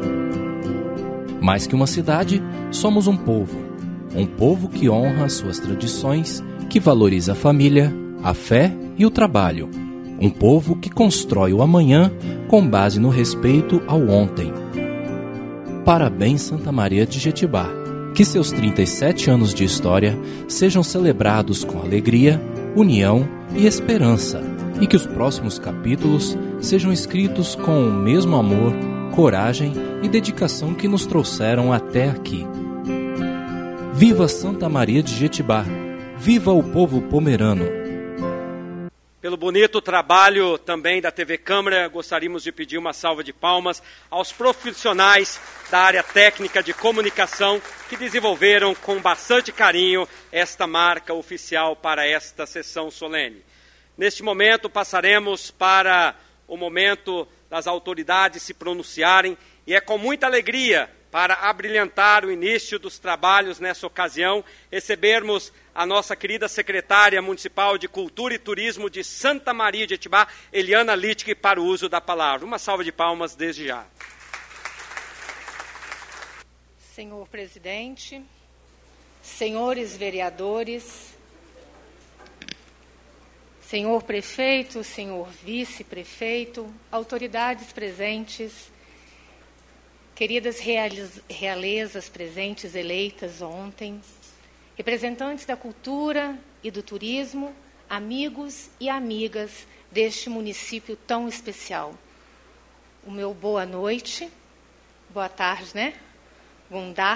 Mais que uma cidade, somos um povo que honra suas tradições, que valoriza a família, a fé e o trabalho. Um povo que constrói o amanhã com base no respeito ao ontem. Parabéns, Santa Maria de Etibá. Que seus 37 anos de história sejam celebrados com alegria, união e esperança, e que os próximos capítulos sejam escritos com o mesmo amor, coragem e dedicação que nos trouxeram até aqui. Viva Santa Maria de Etibá! Viva o povo pomerano! Pelo bonito trabalho também da TV Câmara, gostaríamos de pedir uma salva de palmas aos profissionais da área técnica de comunicação que desenvolveram com bastante carinho esta marca oficial para esta sessão solene. Neste momento, passaremos para o momento das autoridades se pronunciarem, e é com muita alegria, para abrilhantar o início dos trabalhos nessa ocasião, recebermos a nossa querida secretária municipal de Cultura e Turismo de Santa Maria de Etibá, Eliana Littke, para o uso da palavra. Uma salva de palmas desde já. Senhor presidente, senhores vereadores, senhor prefeito, senhor vice-prefeito, autoridades presentes, queridas realezas presentes eleitas ontem, representantes da cultura e do turismo, amigos e amigas deste município tão especial. O meu boa noite, boa tarde, né? Gundar.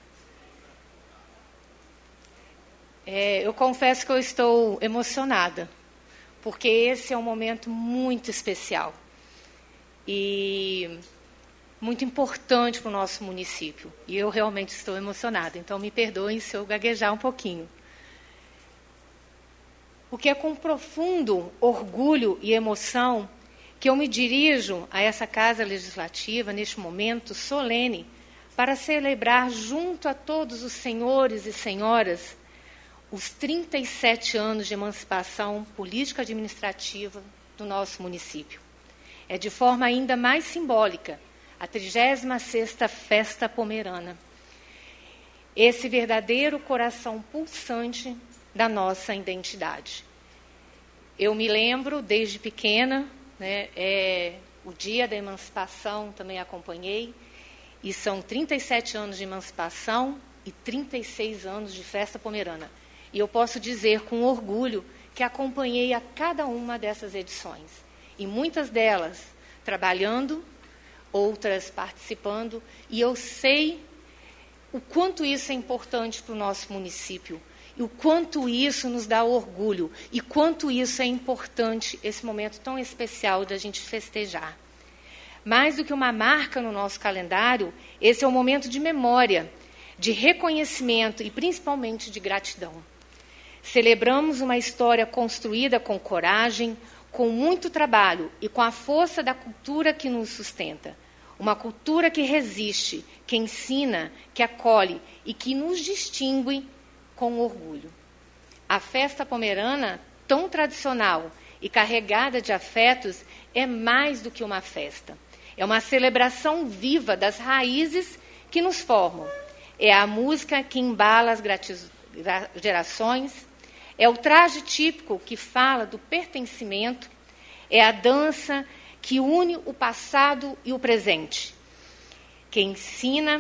Eu confesso que eu estou emocionada, porque esse é um momento muito especial e muito importante para o nosso município. E eu realmente estou emocionada, então me perdoem se eu gaguejar um pouquinho. Porque é com profundo orgulho e emoção que eu me dirijo a essa Casa Legislativa, neste momento solene, para celebrar junto a todos os senhores e senhoras os 37 anos de emancipação política administrativa do nosso município. É de forma ainda mais simbólica a 36ª Festa Pomerana. Esse verdadeiro coração pulsante da nossa identidade. Eu me lembro, desde pequena, o dia da emancipação também acompanhei, e são 37 anos de emancipação e 36 anos de Festa Pomerana. E eu posso dizer com orgulho que acompanhei a cada uma dessas edições. e muitas delas trabalhando, outras participando, e eu sei o quanto isso é importante para o nosso município, e o quanto isso nos dá orgulho, e quanto isso é importante, esse momento tão especial da gente festejar. Mais do que uma marca no nosso calendário, esse é um momento de memória, de reconhecimento e principalmente de gratidão. Celebramos uma história construída com coragem, com muito trabalho e com a força da cultura que nos sustenta. Uma cultura que resiste, que ensina, que acolhe e que nos distingue com orgulho. A festa pomerana, tão tradicional e carregada de afetos, é mais do que uma festa. É uma celebração viva das raízes que nos formam. É a música que embala as gerações, é o traje típico que fala do pertencimento, é a dança que une o passado e o presente, que ensina,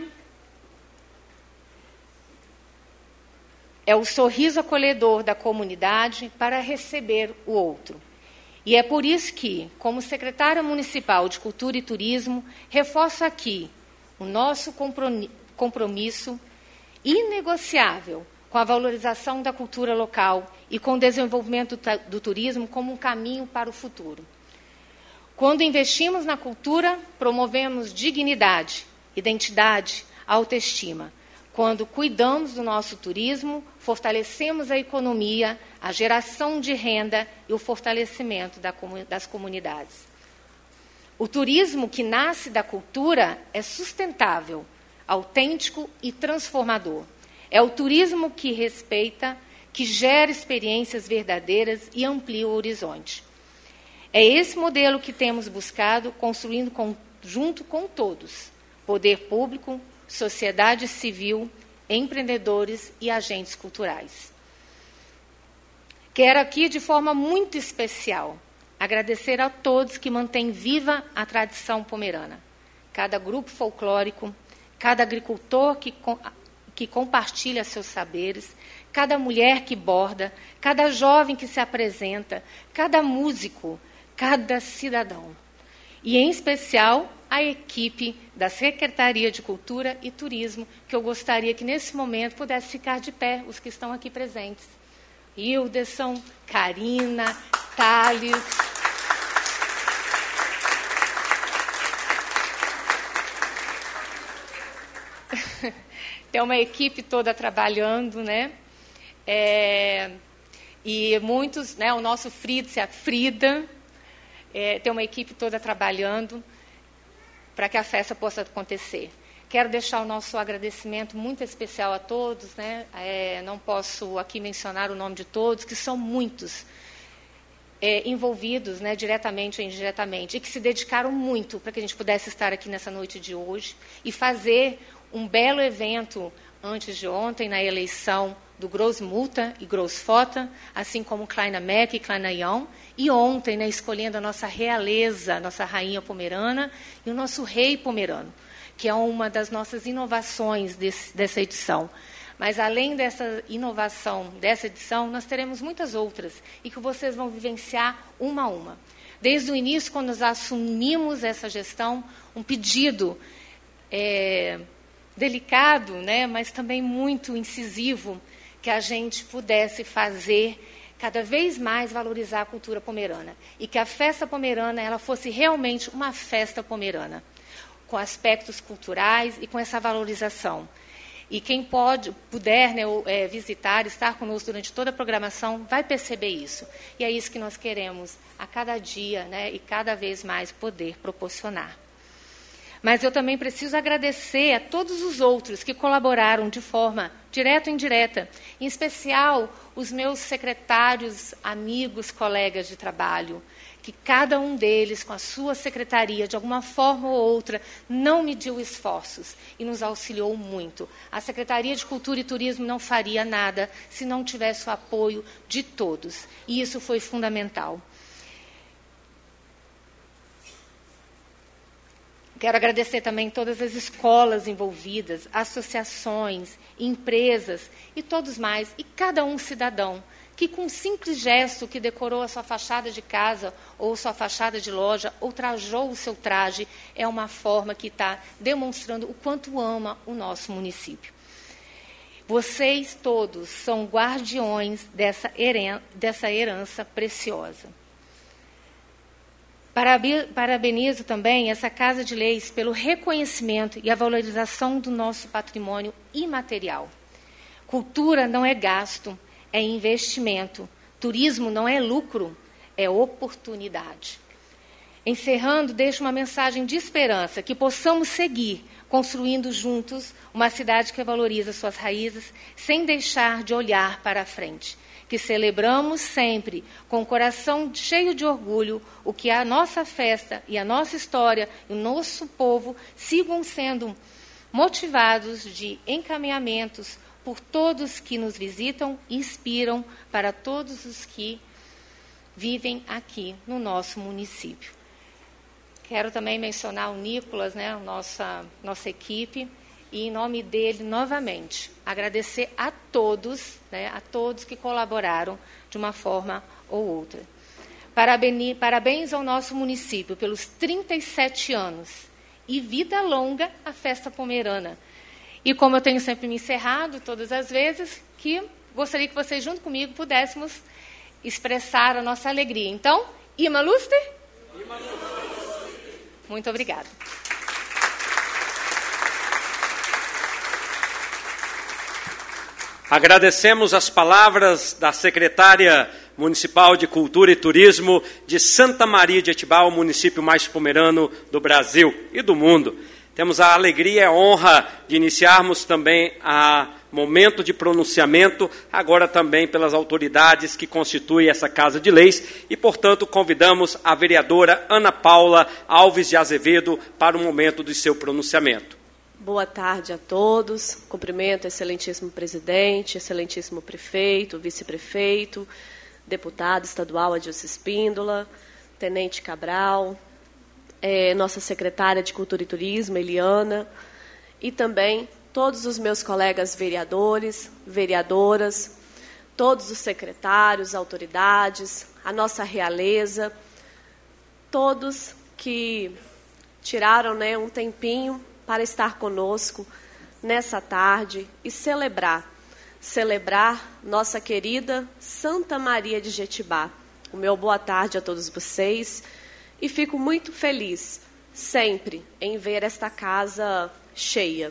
é o sorriso acolhedor da comunidade para receber o outro. E é por isso que, como secretária municipal de Cultura e Turismo, reforço aqui o nosso compromisso inegociável com a valorização da cultura local e com o desenvolvimento do turismo como um caminho para o futuro. Quando investimos na cultura, promovemos dignidade, identidade, autoestima. Quando cuidamos do nosso turismo, fortalecemos a economia, a geração de renda e o fortalecimento das comunidades. O turismo que nasce da cultura é sustentável, autêntico e transformador. É o turismo que respeita, que gera experiências verdadeiras e amplia o horizonte. É esse modelo que temos buscado, construindo junto com todos, poder público, sociedade civil, empreendedores e agentes culturais. Quero aqui, de forma muito especial, agradecer a todos que mantêm viva a tradição pomerana. Cada grupo folclórico, cada agricultor que compartilha seus saberes, cada mulher que borda, cada jovem que se apresenta, cada músico, cada cidadão. E, em especial, a equipe da Secretaria de Cultura e Turismo, que eu gostaria que, nesse momento, pudesse ficar de pé, os que estão aqui presentes. Hilderson, Karina, Thales. Tem uma equipe toda trabalhando, né? E muitos, né? O nosso Fritz, a Frida, tem uma equipe toda trabalhando para que a festa possa acontecer. Quero deixar o nosso agradecimento muito especial a todos, né? Não posso aqui mencionar o nome de todos, que são muitos envolvidos, né, diretamente ou indiretamente, e que se dedicaram muito para que a gente pudesse estar aqui nessa noite de hoje e fazer um belo evento antes de ontem, na eleição do Großmutter e Großvater, assim como Kleiner Meck e Kleiner Jan, e ontem, né, escolhendo a nossa realeza, nossa rainha pomerana e o nosso rei pomerano, que é uma das nossas inovações dessa edição. Mas, além dessa inovação dessa edição, nós teremos muitas outras, e que vocês vão vivenciar uma a uma. Desde o início, quando nós assumimos essa gestão, um pedido delicado, né, mas também muito incisivo, que a gente pudesse fazer cada vez mais valorizar a cultura pomerana, e que a festa pomerana ela fosse realmente uma festa pomerana, com aspectos culturais e com essa valorização. E quem puder, né, visitar, estar conosco durante toda a programação, vai perceber isso. E é isso que nós queremos a cada dia, né, e cada vez mais poder proporcionar. Mas eu também preciso agradecer a todos os outros que colaboraram de forma direta ou indireta, em especial os meus secretários, amigos, colegas de trabalho, que cada um deles, com a sua secretaria, de alguma forma ou outra, não mediu esforços e nos auxiliou muito. A Secretaria de Cultura e Turismo não faria nada se não tivesse o apoio de todos, e isso foi fundamental. Quero agradecer também todas as escolas envolvidas, associações, empresas e todos mais, e cada um cidadão que com um simples gesto que decorou a sua fachada de casa ou sua fachada de loja ou trajou o seu traje, é uma forma que está demonstrando o quanto ama o nosso município. Vocês todos são guardiões dessa herança preciosa. Parabenizo também essa Casa de Leis pelo reconhecimento e a valorização do nosso patrimônio imaterial. Cultura não é gasto, é investimento. Turismo não é lucro, é oportunidade. Encerrando, deixo uma mensagem de esperança, que possamos seguir construindo juntos uma cidade que valoriza suas raízes, sem deixar de olhar para a frente. Que celebramos sempre, com o coração cheio de orgulho, o que a nossa festa e a nossa história e o nosso povo sigam sendo motivados de encaminhamentos por todos que nos visitam e inspiram para todos os que vivem aqui no nosso município. Quero também mencionar o Nicolas, né, nossa equipe, e em nome dele, novamente, agradecer a todos que colaboraram de uma forma ou outra. Parabéns ao nosso município pelos 37 anos e vida longa à Festa Pomerana. E como eu tenho sempre me encerrado, todas as vezes, que gostaria que vocês, junto comigo, pudéssemos expressar a nossa alegria. Então, Ima Luster? Ima Luster. Muito obrigada. Agradecemos as palavras da secretária municipal de Cultura e Turismo de Santa Maria de Etibá, o município mais pomerano do Brasil e do mundo. Temos a alegria e a honra de iniciarmos também a momento de pronunciamento, agora também pelas autoridades que constituem essa Casa de Leis, e, portanto, convidamos a vereadora Ana Paula Alves de Azevedo para o momento do seu pronunciamento. Boa tarde a todos. Cumprimento o excelentíssimo presidente, excelentíssimo prefeito, vice-prefeito, deputado estadual Adilson Espíndola, tenente Cabral, nossa secretária de Cultura e Turismo, Eliana, e também todos os meus colegas vereadores, vereadoras, todos os secretários, autoridades, a nossa realeza, todos que tiraram, um tempinho para estar conosco nessa tarde e celebrar nossa querida Santa Maria de Jetibá. O meu boa tarde a todos vocês, e fico muito feliz sempre em ver esta casa cheia.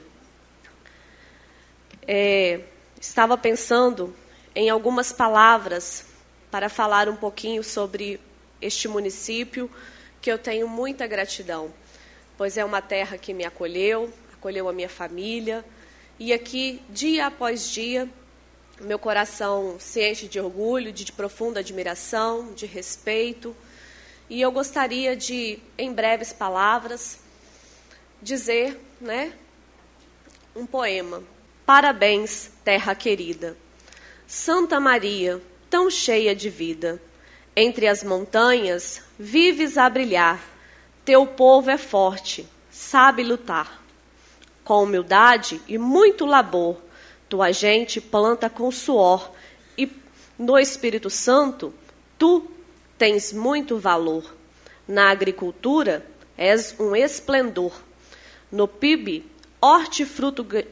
Estava pensando em algumas palavras para falar um pouquinho sobre este município, que eu tenho muita gratidão, pois é uma terra que me acolheu a minha família, e aqui, dia após dia, meu coração se enche de orgulho, de profunda admiração, de respeito, e eu gostaria de, em breves palavras, dizer, um poema. Parabéns, terra querida, Santa Maria, tão cheia de vida, entre as montanhas vives a brilhar, teu povo é forte, sabe lutar. Com humildade e muito labor, tua gente planta com suor, e no Espírito Santo, tu tens muito valor. Na agricultura, és um esplendor. No PIB, hortifruti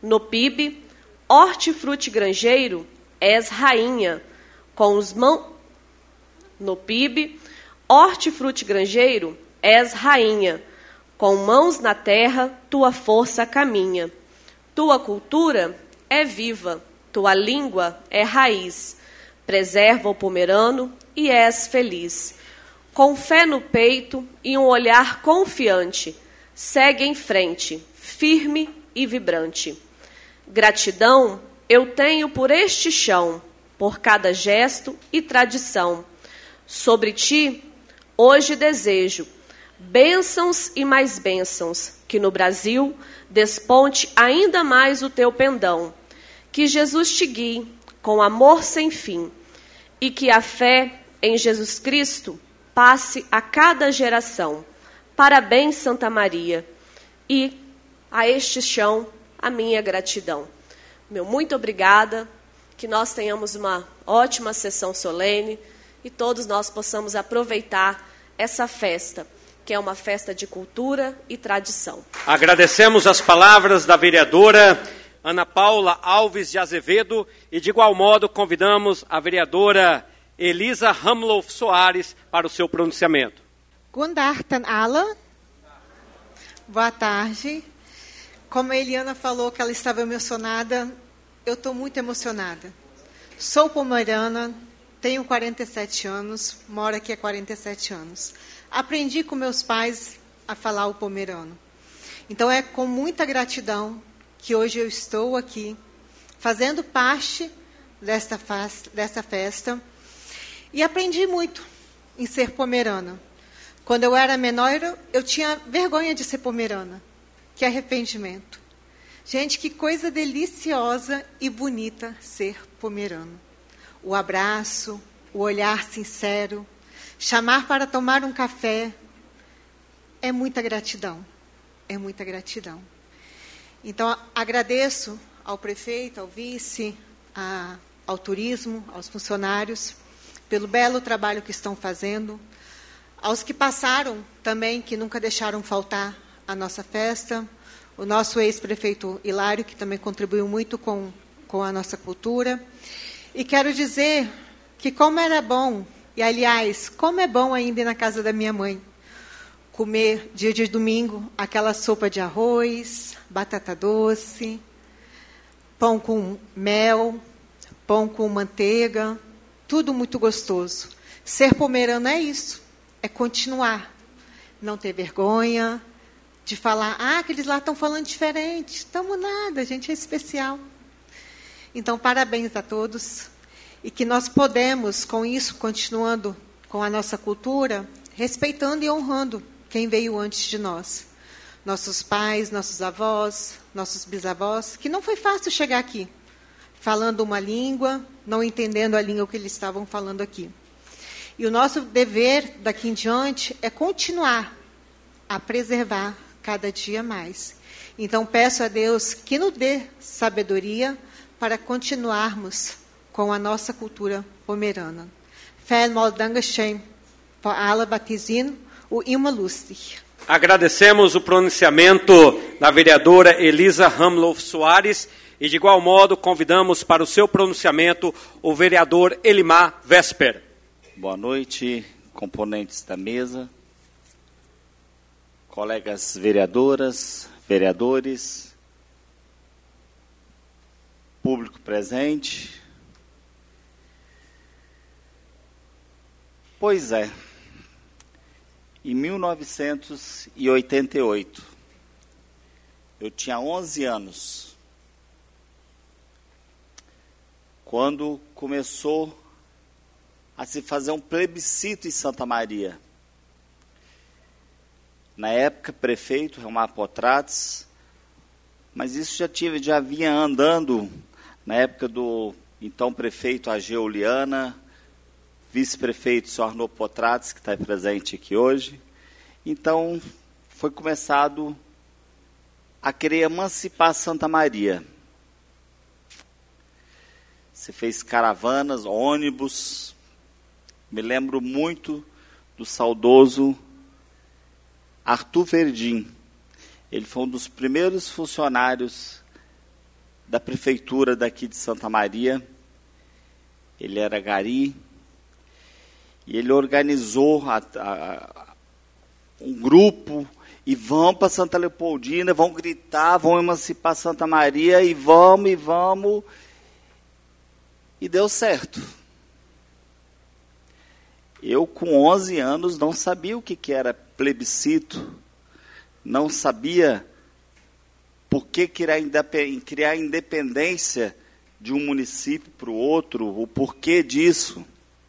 granjeiro, és rainha. No PIB, hortifruti granjeiro, és rainha. Com mãos na terra, tua força caminha. Tua cultura é viva, tua língua é raiz. Preserva o pomerano e és feliz. Com fé no peito e um olhar confiante, segue em frente, firme e vibrante. Gratidão eu tenho por este chão, por cada gesto e tradição. Sobre ti, hoje desejo bênçãos e mais bênçãos, que no Brasil desponte ainda mais o teu pendão. Que Jesus te guie com amor sem fim, e que a fé em Jesus Cristo passe a cada geração. Parabéns, Santa Maria, e a este chão a minha gratidão. Meu muito obrigada, que nós tenhamos uma ótima sessão solene e todos nós possamos aproveitar essa festa, que é uma festa de cultura e tradição. Agradecemos as palavras da vereadora Ana Paula Alves de Azevedo e, de igual modo, convidamos a vereadora Elisa Hamlof Soares para o seu pronunciamento. Gundartan Ala. Boa tarde. Como a Eliana falou que ela estava emocionada, eu estou muito emocionada. Sou pomerana, tenho 47 anos, moro aqui há 47 anos. Aprendi com meus pais a falar o pomerano. Então é com muita gratidão que hoje eu estou aqui, fazendo parte desta festa. E aprendi muito em ser pomerana. Quando eu era menor, eu tinha vergonha de ser pomerana. Que arrependimento. Gente, que coisa deliciosa e bonita ser pomerano. O abraço, o olhar sincero, chamar para tomar um café. É muita gratidão. É muita gratidão. Então, agradeço ao prefeito, ao vice, ao turismo, aos funcionários, pelo belo trabalho que estão fazendo, aos que passaram também, que nunca deixaram faltar a nossa festa, o nosso ex-prefeito Hilário, que também contribuiu muito com a nossa cultura. E quero dizer que como era bom, e aliás, como é bom ainda ir na casa da minha mãe, comer, dia de domingo, aquela sopa de arroz, batata doce, pão com mel, pão com manteiga, tudo muito gostoso. Ser pomerano é isso, é continuar, não ter vergonha de falar, aqueles lá estão falando diferente, estamos nada, a gente é especial. Então, parabéns a todos, e que nós podemos, com isso, continuando com a nossa cultura, respeitando e honrando quem veio antes de nós. Nossos pais, nossos avós, nossos bisavós, que não foi fácil chegar aqui, falando uma língua, não entendendo a língua que eles estavam falando aqui. E o nosso dever, daqui em diante, é continuar a preservar cada dia mais. Então, peço a Deus que nos dê sabedoria para continuarmos com a nossa cultura pomerana. Vielen Dankeschön für alle Baptisen und immer lustig. Agradecemos o pronunciamento da vereadora Elisa Hamlof Soares e, de igual modo, convidamos para o seu pronunciamento o vereador Elimar Vesper. Boa noite, componentes da mesa, colegas vereadoras, vereadores, público presente. Pois é, em 1988, eu tinha 11 anos, quando começou a se fazer um plebiscito em Santa Maria. Na época, prefeito Helmar Potrates, mas isso já vinha andando na época do então prefeito Ageu Liana, vice-prefeito Sr. Arnaud Potrates, que está presente aqui hoje. Então, foi começado a querer emancipar Santa Maria. Se fez caravanas, ônibus. Me lembro muito do saudoso Arthur Verdim. Ele foi um dos primeiros funcionários da prefeitura daqui de Santa Maria. Ele era gari. E ele organizou um grupo e vão para Santa Leopoldina, vão gritar, vão emancipar Santa Maria e vamos. E deu certo. Eu, com 11 anos, não sabia o que era plebiscito, não sabia por que criar a independência de um município para o outro, o porquê disso.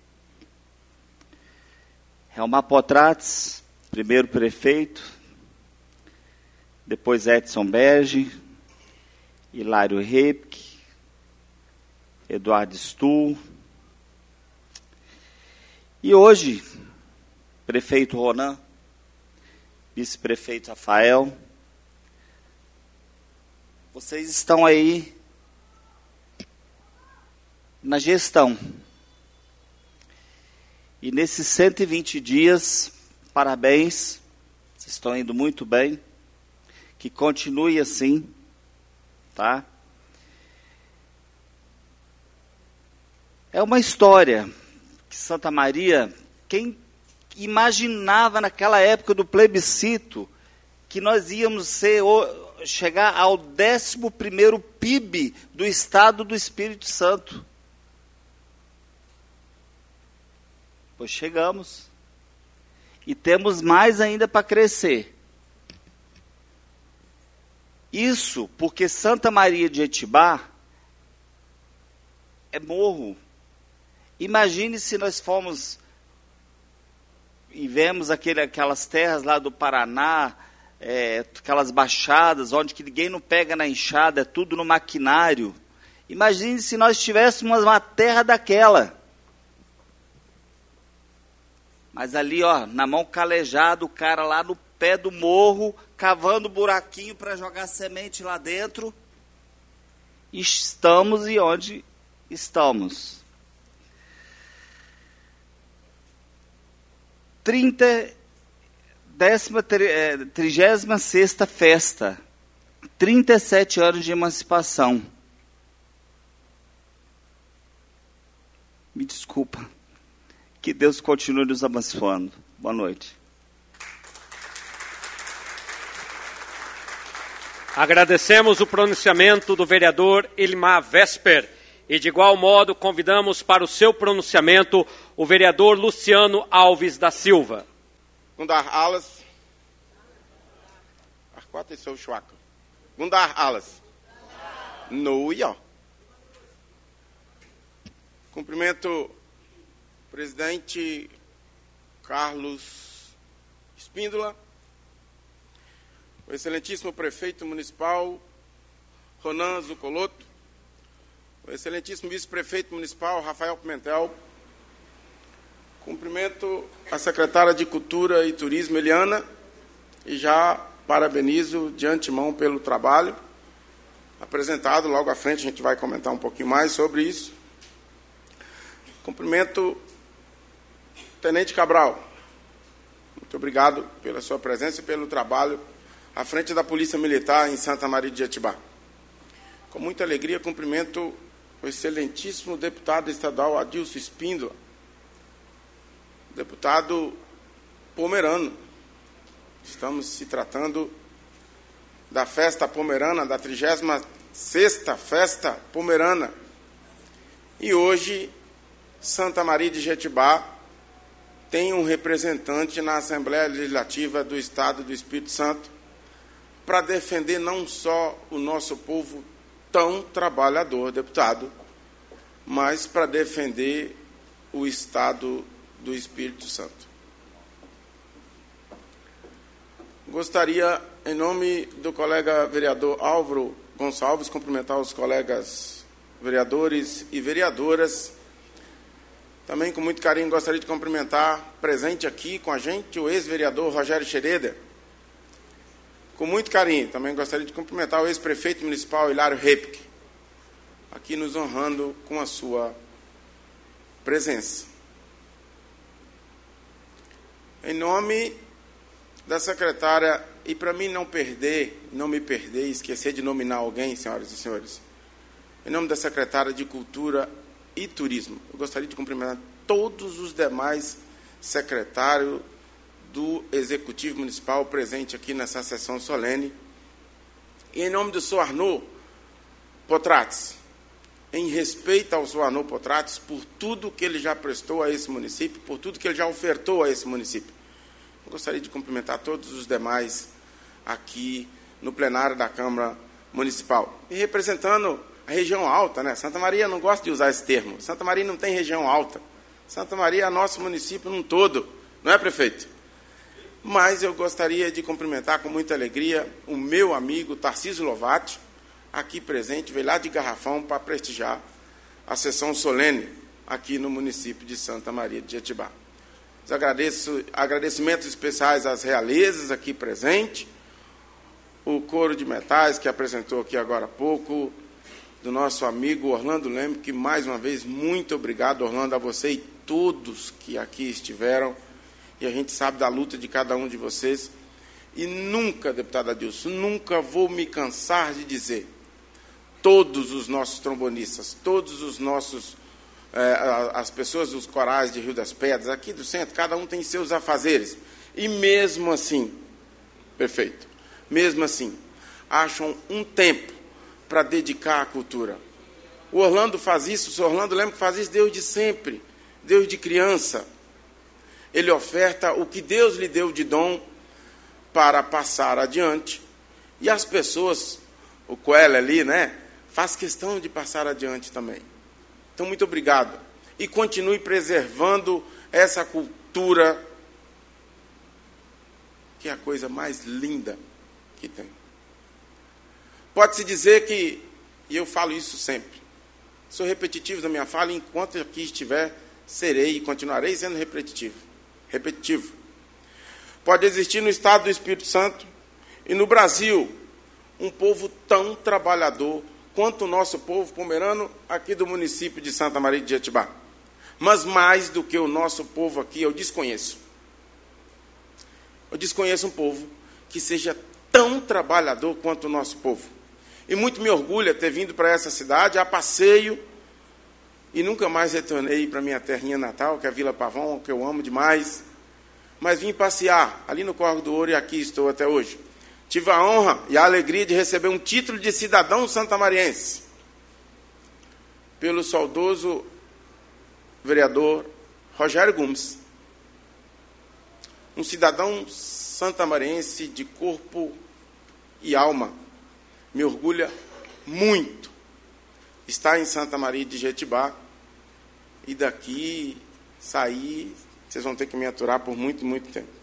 Helmar Potrates, primeiro prefeito, depois Edson Berge, Hilário Repke, Eduardo Stuhl, e hoje, prefeito Ronan, vice-prefeito Rafael, vocês estão aí na gestão. E nesses 120 dias, parabéns, vocês estão indo muito bem, que continue assim, tá? É uma história que Santa Maria, quem imaginava naquela época do plebiscito, que nós íamos chegar ao 11º PIB do Estado do Espírito Santo. Pois chegamos. E temos mais ainda para crescer. Isso porque Santa Maria de Jetibá é morro. Imagine se nós fomos e vemos aquelas terras lá do Paraná, aquelas baixadas, onde que ninguém não pega na enxada, é tudo no maquinário. Imagine se nós tivéssemos uma terra daquela. Mas ali, ó, na mão calejada, o cara lá no pé do morro, cavando buraquinho para jogar semente lá dentro. Estamos e onde estamos. 36ª festa, 37 anos de emancipação. Me desculpa. Que Deus continue nos abençoando. Boa noite. Agradecemos o pronunciamento do vereador Elimar Vesper e, de igual modo, convidamos para o seu pronunciamento o vereador Luciano Alves da Silva. Gundar Alas. Arquata e seu chuaca. Gundar Alas. Noia. Cumprimento presidente Carlos Espíndola, o excelentíssimo prefeito municipal Ronan Zucoloto, o excelentíssimo vice-prefeito municipal Rafael Pimentel, cumprimento a secretária de Cultura e Turismo Eliana e já parabenizo de antemão pelo trabalho apresentado. Logo à frente a gente vai comentar um pouquinho mais sobre isso. Cumprimento Tenente Cabral, muito obrigado pela sua presença e pelo trabalho à frente da Polícia Militar em Santa Maria de Jetibá. Com muita alegria, cumprimento o excelentíssimo deputado estadual Adilson Espíndola, deputado pomerano. Estamos se tratando da festa pomerana, da 36ª festa pomerana. E hoje, Santa Maria de Jetibá tem um representante na Assembleia Legislativa do Estado do Espírito Santo para defender não só o nosso povo tão trabalhador, deputado, mas para defender o Estado do Espírito Santo. Gostaria, em nome do colega vereador Álvaro Gonçalves, cumprimentar os colegas vereadores e vereadoras. Também, com muito carinho, gostaria de cumprimentar, presente aqui com a gente, o ex-vereador Rogério Xereda. Com muito carinho, também gostaria de cumprimentar o ex-prefeito municipal Hilário Repke, aqui nos honrando com a sua presença. Em nome da secretária, e para mim não me perder, esquecer de nominar alguém, senhoras e senhores, em nome da secretária de Cultura e Turismo, eu gostaria de cumprimentar todos os demais secretários do Executivo Municipal presente aqui nessa sessão solene. E em nome do senhor Arnaud Potrates, em respeito ao senhor Arnaud Potrates, por tudo que ele já prestou a esse município, por tudo que ele já ofertou a esse município. Eu gostaria de cumprimentar todos os demais aqui no plenário da Câmara Municipal. E representando a região alta, né? Santa Maria não gosta de usar esse termo. Santa Maria não tem região alta. Santa Maria é nosso município num todo, não é, prefeito? Mas eu gostaria de cumprimentar com muita alegria o meu amigo Tarcísio Lovati, aqui presente, veio lá de Garrafão para prestigiar a sessão solene aqui no município de Santa Maria de Jetibá. Agradecimentos especiais às realezas aqui presentes, o coro de metais que apresentou aqui agora há pouco, do nosso amigo Orlando Leme, que mais uma vez, muito obrigado, Orlando, a você e todos que aqui estiveram, e a gente sabe da luta de cada um de vocês, e nunca, deputado Adilson, nunca vou me cansar de dizer, todos os nossos trombonistas, todos os nossos, as pessoas dos corais de Rio das Pedras, aqui do centro, cada um tem seus afazeres, e mesmo assim, perfeito, mesmo assim, acham um tempo para dedicar à cultura. O Orlando faz isso, o senhor Orlando Leme faz isso desde sempre, desde criança. Ele oferta o que Deus lhe deu de dom para passar adiante. E as pessoas, o Coelho ali, né, faz questão de passar adiante também. Então, muito obrigado. E continue preservando essa cultura, que é a coisa mais linda que tem. Pode-se dizer que, e eu falo isso sempre, sou repetitivo na minha fala, enquanto aqui estiver, serei e continuarei sendo repetitivo. Pode existir no estado do Espírito Santo e no Brasil um povo tão trabalhador quanto o nosso povo pomerano aqui do município de Santa Maria de Jetibá. Mas mais do que o nosso povo aqui, eu desconheço. Eu desconheço um povo que seja tão trabalhador quanto o nosso povo. E muito me orgulha ter vindo para essa cidade a passeio e nunca mais retornei para minha terrinha natal, que é a Vila Pavão, que eu amo demais. Mas vim passear ali no Córrego do Ouro e aqui estou até hoje. Tive a honra e a alegria de receber um título de cidadão santamariense pelo saudoso vereador Rogério Gomes. Um cidadão santamariense de corpo e alma. Me orgulha muito estar em Santa Maria de Jetibá e daqui sair, vocês vão ter que me aturar por muito, muito tempo.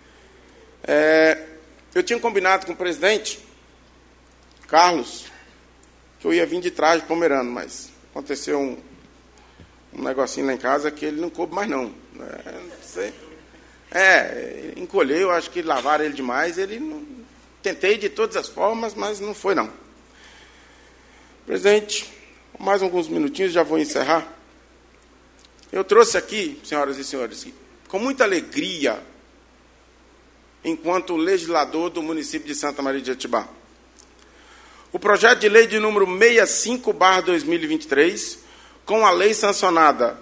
Eu tinha combinado com o presidente Carlos que eu ia vir de traje pomerano, mas aconteceu um negocinho lá em casa que ele não coube mais não. Não sei. Encolheu, acho que lavaram ele demais, ele não... Tentei de todas as formas, mas não foi, não. Presidente, mais alguns minutinhos, já vou encerrar. Eu trouxe aqui, senhoras e senhores, com muita alegria, enquanto legislador do município de Santa Maria de Jetibá, o projeto de lei de número 65/2023, com a lei sancionada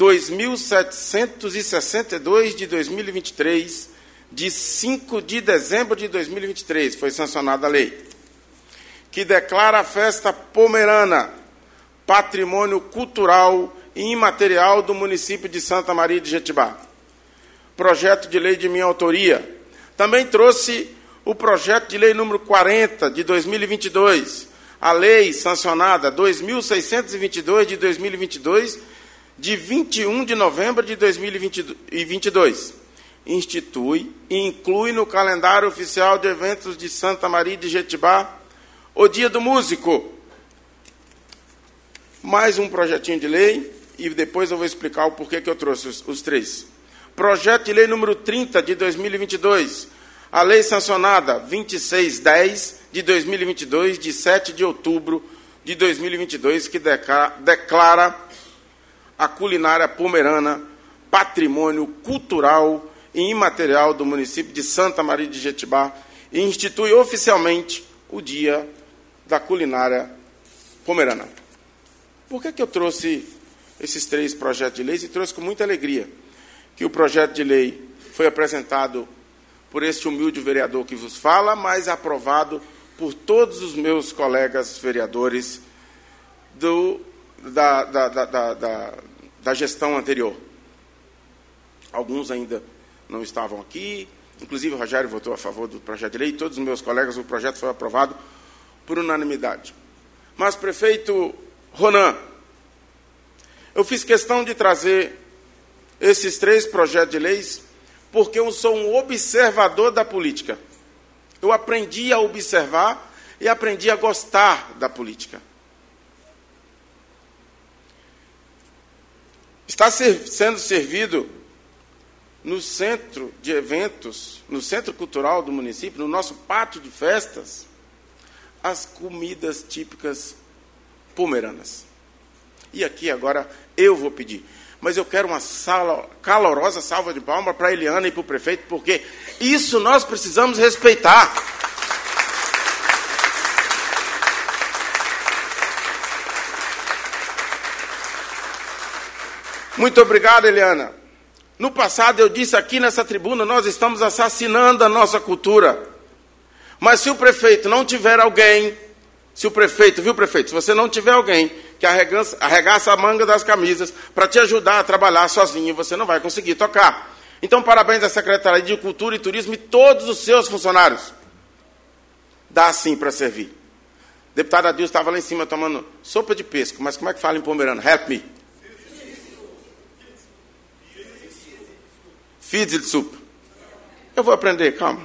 2.762 de 2023, de 5 de dezembro de 2023, foi sancionada a lei, que declara a festa pomerana patrimônio cultural e imaterial do município de Santa Maria de Jetibá. Projeto de lei de minha autoria. Também trouxe o projeto de lei número 40 de 2022, a lei sancionada 2.622 de 2022, de 21 de novembro de 2022. Institui e inclui no calendário oficial de eventos de Santa Maria de Jetibá o Dia do Músico. Mais um projetinho de lei, e depois eu vou explicar o porquê que eu trouxe os três. Projeto de lei número 30 de 2022, a lei sancionada 2610 de 2022, de 7 de outubro de 2022, que declara a culinária pomerana patrimônio cultural e imaterial do município de Santa Maria de Jetibá e institui oficialmente o Dia da Culinária Pomerana. Por que eu trouxe esses três projetos de lei? E trouxe com muita alegria que o projeto de lei foi apresentado por este humilde vereador que vos fala, mas aprovado por todos os meus colegas vereadores da gestão anterior. Alguns ainda não estavam aqui, inclusive o Rogério votou a favor do projeto de lei, e todos os meus colegas, o projeto foi aprovado por unanimidade. Mas, prefeito Ronan, eu fiz questão de trazer esses três projetos de leis porque eu sou um observador da política. Eu aprendi a observar e aprendi a gostar da política. Está sendo servido no centro de eventos, no centro cultural do município, no nosso pátio de festas, as comidas típicas pomeranas. E aqui agora eu vou pedir. Mas eu quero uma calorosa salva de palmas para a Eliana e para o prefeito, porque isso nós precisamos respeitar. Muito obrigado, Eliana. No passado eu disse aqui nessa tribuna, nós estamos assassinando a nossa cultura. Mas se o prefeito não tiver alguém, se você não tiver alguém que arregaça a manga das camisas para te ajudar a trabalhar sozinho, você não vai conseguir tocar. Então, parabéns à Secretaria de Cultura e Turismo e todos os seus funcionários. Dá sim para servir. O deputado Adilson estava lá em cima tomando sopa de pesco, mas como é que fala em pomerano? Help me. Fizzle soup. Eu vou aprender, calma.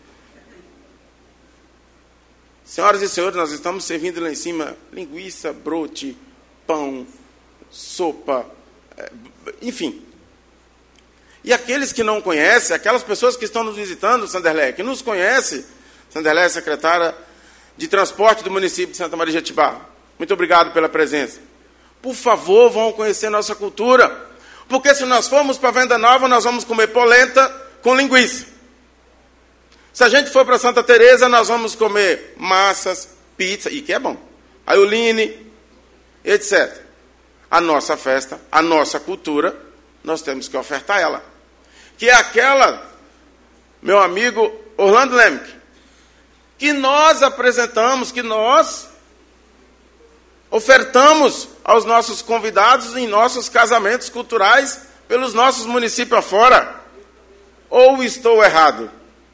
Senhoras e senhores, nós estamos servindo lá em cima linguiça, brote, pão, sopa, enfim. E aqueles que não conhecem, aquelas pessoas que estão nos visitando, Sanderlé, que nos conhece, Sanderlé é secretária de Transporte do município de Santa Maria de Jetibá. Muito obrigado pela presença. Por favor, vão conhecer nossa cultura. Porque se nós formos para Venda Nova, nós vamos comer polenta com linguiça. Se a gente for para Santa Teresa, nós vamos comer massas, pizza, e que é bom, aioline, etc. A nossa festa, a nossa cultura, nós temos que ofertar ela. Que é aquela, meu amigo Orlando Lemke, que nós apresentamos, que nós ofertamos aos nossos convidados em nossos casamentos culturais pelos nossos municípios afora. Ou estou errado?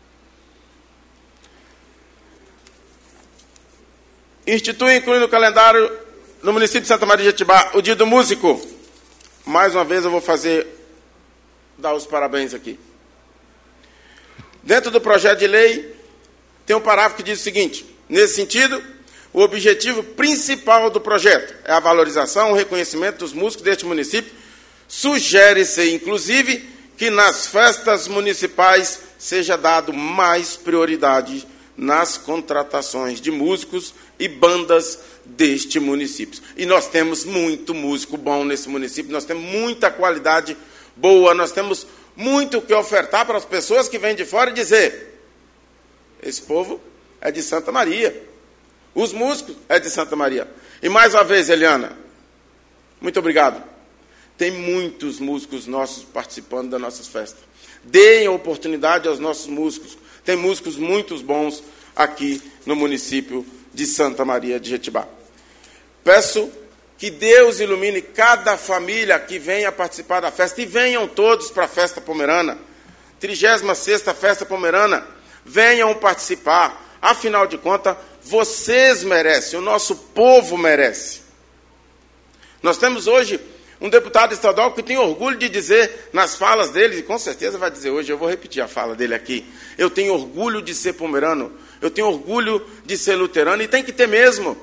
Institui, inclui no calendário no município de Santa Maria de Jetibá o Dia do Músico. Mais uma vez eu vou dar os parabéns aqui. Dentro do projeto de lei, tem um parágrafo que diz o seguinte: nesse sentido, o objetivo principal do projeto é a valorização, o reconhecimento dos músicos deste município. Sugere-se, inclusive, que nas festas municipais seja dado mais prioridade nas contratações de músicos e bandas deste município. E nós temos muito músico bom nesse município, nós temos muita qualidade boa, nós temos muito o que ofertar para as pessoas que vêm de fora e dizer: esse povo é de Santa Maria. Os músicos é de Santa Maria. E mais uma vez, Eliana, muito obrigado. Tem muitos músicos nossos participando das nossas festas. Deem a oportunidade aos nossos músicos. Tem músicos muito bons aqui no município de Santa Maria de Jetibá. Peço que Deus ilumine cada família que venha participar da festa. E venham todos para a festa pomerana. 36ª festa pomerana. Venham participar. Afinal de contas, vocês merecem, o nosso povo merece. Nós temos hoje um deputado estadual que tem orgulho de dizer nas falas dele, e com certeza vai dizer hoje, eu vou repetir a fala dele aqui: eu tenho orgulho de ser pomerano, eu tenho orgulho de ser luterano, e tem que ter mesmo.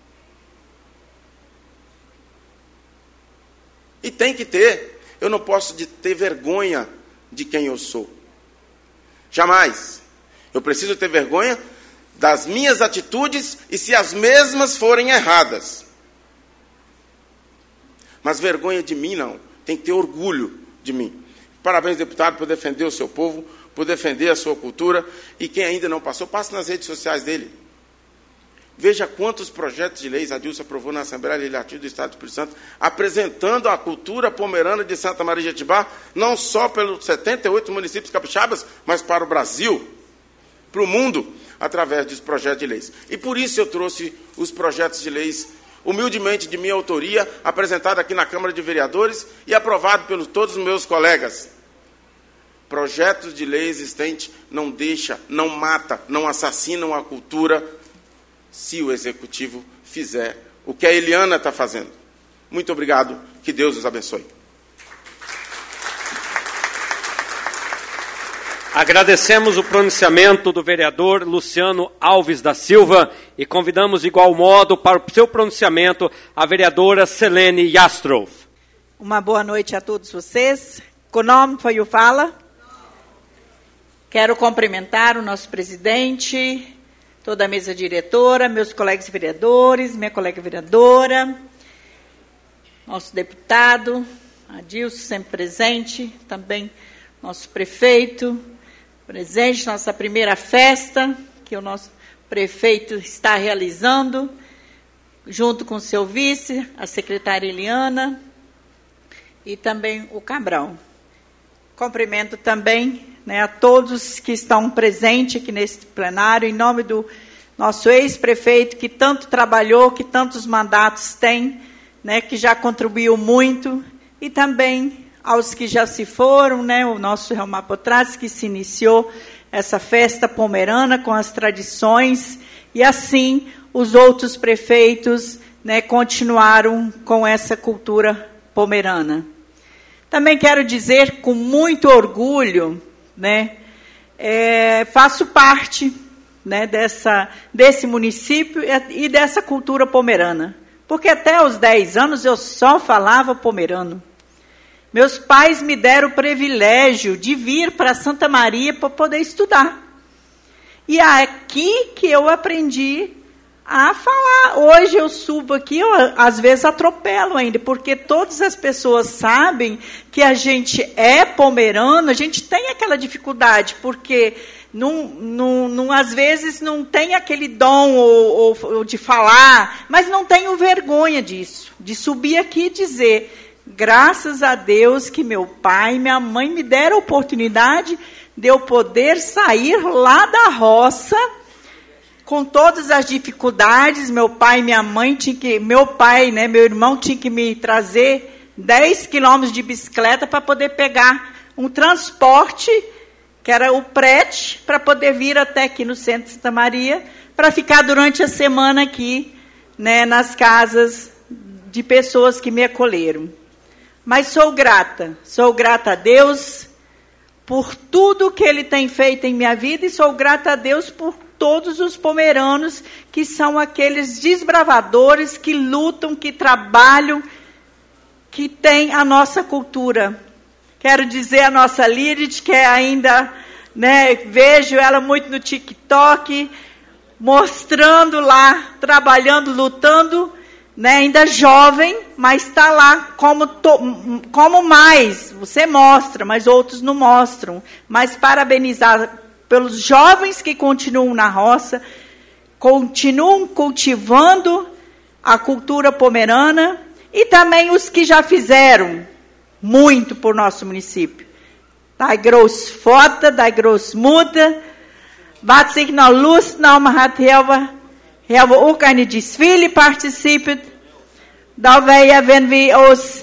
E tem que ter. Eu não posso ter vergonha de quem eu sou. Jamais. Eu preciso ter vergonha das minhas atitudes e se as mesmas forem erradas. Mas vergonha de mim não. Tem que ter orgulho de mim. Parabéns, deputado, por defender o seu povo, por defender a sua cultura. E quem ainda não passou, passe nas redes sociais dele. Veja quantos projetos de leis a Adilson aprovou na Assembleia Legislativa do Estado do Espírito Santo, apresentando a cultura pomerana de Santa Maria de Jetibá, não só pelos 78 municípios capixabas, mas para o Brasil, para o mundo, através dos projetos de leis. E por isso eu trouxe os projetos de leis, humildemente de minha autoria, apresentado aqui na Câmara de Vereadores e aprovado pelos todos os meus colegas. Projetos de lei existentes não deixa, não mata, não assassinam a cultura, se o Executivo fizer o que a Eliana está fazendo. Muito obrigado, que Deus os abençoe. Agradecemos o pronunciamento do vereador Luciano Alves da Silva e convidamos de igual modo para o seu pronunciamento a vereadora Selene Yastrov. Uma boa noite a todos vocês. Com o nome foi o Fala. Quero cumprimentar o nosso presidente, toda a mesa diretora, meus colegas vereadores, minha colega vereadora, nosso deputado, Adilson, sempre presente, também nosso prefeito, presente, nossa primeira festa, que o nosso prefeito está realizando, junto com o seu vice, a secretária Eliana, e também o Cabral. Cumprimento também, né, a todos que estão presentes aqui neste plenário, em nome do nosso ex-prefeito, que tanto trabalhou, que tantos mandatos tem, né, que já contribuiu muito, e também aos que já se foram, né, o nosso Helmar Potratz, que se iniciou essa festa pomerana com as tradições, e assim os outros prefeitos, né, continuaram com essa cultura pomerana. Também quero dizer com muito orgulho, né, faço parte, né, desse município e dessa cultura pomerana. Porque até os 10 anos eu só falava pomerano. Meus pais me deram o privilégio de vir para Santa Maria para poder estudar. E é aqui que eu aprendi a falar. Hoje eu subo aqui, eu às vezes atropelo ainda, porque todas as pessoas sabem que a gente é pomerano, a gente tem aquela dificuldade, porque às vezes não tem aquele dom ou de falar, mas não tenho vergonha disso, de subir aqui e dizer, graças a Deus que meu pai e minha mãe me deram a oportunidade de eu poder sair lá da roça, com todas as dificuldades. Meu pai e minha mãe meu irmão tinha que me trazer 10 quilômetros de bicicleta para poder pegar um transporte, que era o prete, para poder vir até aqui no centro de Santa Maria, para ficar durante a semana aqui, né, nas casas de pessoas que me acolheram. Mas sou grata a Deus por tudo que Ele tem feito em minha vida, e sou grata a Deus por todos os pomeranos, que são aqueles desbravadores que lutam, que trabalham, que têm a nossa cultura. Quero dizer a nossa Lídia, que ainda, né, vejo ela muito no TikTok, mostrando lá, trabalhando, lutando, né, ainda jovem, mas está lá como mais. Você mostra, mas outros não mostram. Mas parabenizar pelos jovens que continuam na roça, continuam cultivando a cultura pomerana, e também os que já fizeram muito por nosso município. Da Großpforte, da Großmutter, wat sich noch Lust genommen hat, Herr, wo auch eine Desfile participiert, da wäre, wenn wir uns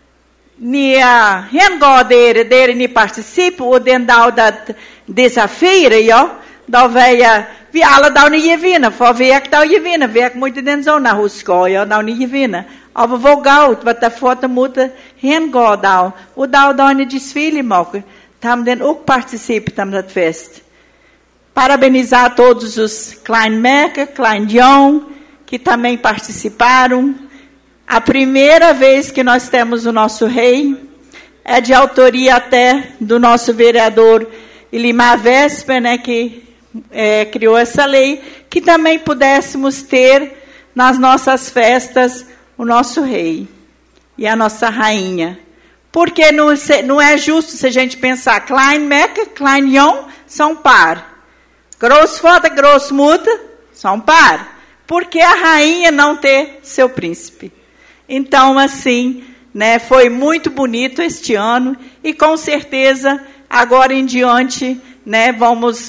nie hingehen, der nicht participen, und dann da desafio, ja, da wäre, wir alle da nicht gewinnen, vor Werk da gewinnen, Werk muss denn so nach Hause gehen, ja, da nicht gewinnen. Aber wo geht, was da vor der Mutter hingehen da, und da eine Desfile machen, da haben dann auch participiert am das Fest. Parabenizar todos os Kleinmerker, Kleinjão, que também participaram. A primeira vez que nós temos o nosso rei é de autoria até do nosso vereador Ilimar Vesper, né, que criou essa lei, que também pudéssemos ter nas nossas festas o nosso rei e a nossa rainha. Porque não é justo se a gente pensar Kleinmerker, Kleinjão são par. Großvater, Großmutter são par. Por que a rainha não ter seu príncipe? Então, assim, né, foi muito bonito este ano, e com certeza, agora em diante, né, vamos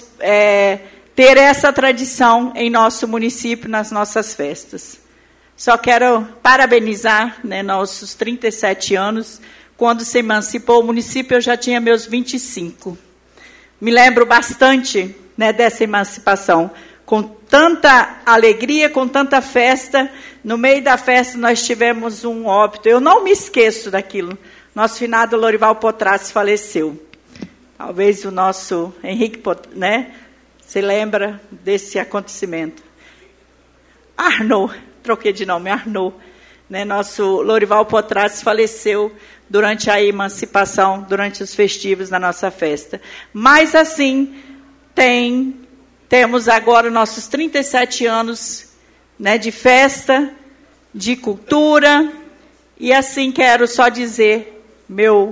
ter essa tradição em nosso município, nas nossas festas. Só quero parabenizar, né, nossos 37 anos. Quando se emancipou o município, eu já tinha meus 25. Me lembro bastante, né, dessa emancipação, com tanta alegria, com tanta festa. No meio da festa nós tivemos um óbito. Eu não me esqueço daquilo. Nosso finado Lorival Potratz faleceu. Talvez o nosso Henrique, né, se lembra desse acontecimento. Arnaud, troquei de nome, Arnaud, né, nosso Lorival Potratz faleceu durante a emancipação, durante os festivos da nossa festa. Mas assim, tem temos agora nossos 37 anos, né, de festa, de cultura, e assim quero só dizer meus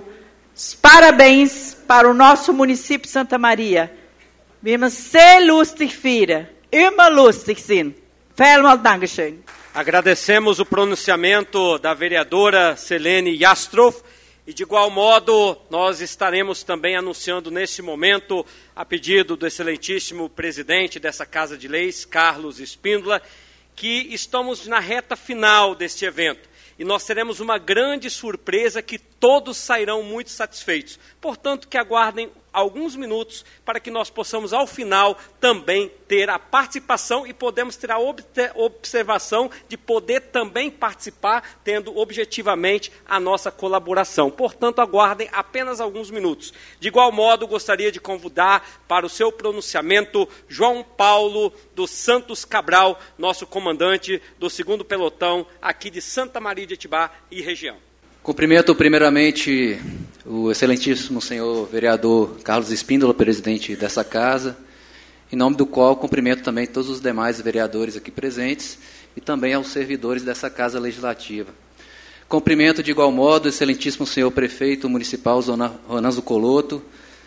parabéns para o nosso município de Santa Maria. Wir müssen sehr lustig feiern, immer lustig sein. Vielmals Dankeschön. Agradecemos o pronunciamento da vereadora Selene Jastrow. E, de igual modo, nós estaremos também anunciando neste momento, a pedido do excelentíssimo presidente dessa Casa de Leis, Carlos Espíndola, que estamos na reta final deste evento. E nós teremos uma grande surpresa que todos sairão muito satisfeitos. Portanto, que aguardem alguns minutos para que nós possamos, ao final, também ter a participação e podemos ter a observação de poder também participar, tendo objetivamente a nossa colaboração. Portanto, aguardem apenas alguns minutos. De igual modo, gostaria de convidar para o seu pronunciamento João Paulo dos Santos Cabral, nosso comandante do 2º Pelotão, aqui de Santa Maria de Jetibá e região. Cumprimento primeiramente o excelentíssimo senhor vereador Carlos Espíndola, presidente dessa casa, em nome do qual cumprimento também todos os demais vereadores aqui presentes e também aos servidores dessa Casa Legislativa. Cumprimento de igual modo o excelentíssimo senhor prefeito municipal Ronan Zucoloto,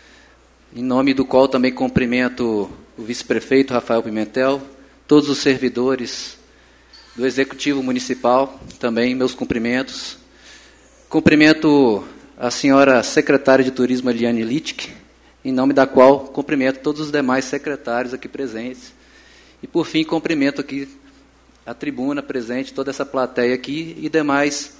em nome do qual também cumprimento o vice-prefeito Rafael Pimentel, todos os servidores do Executivo Municipal, também meus cumprimentos. Cumprimento a senhora secretária de Turismo, Eliane Littke, em nome da qual cumprimento todos os demais secretários aqui presentes. E, por fim, cumprimento aqui a tribuna presente, toda essa plateia aqui e demais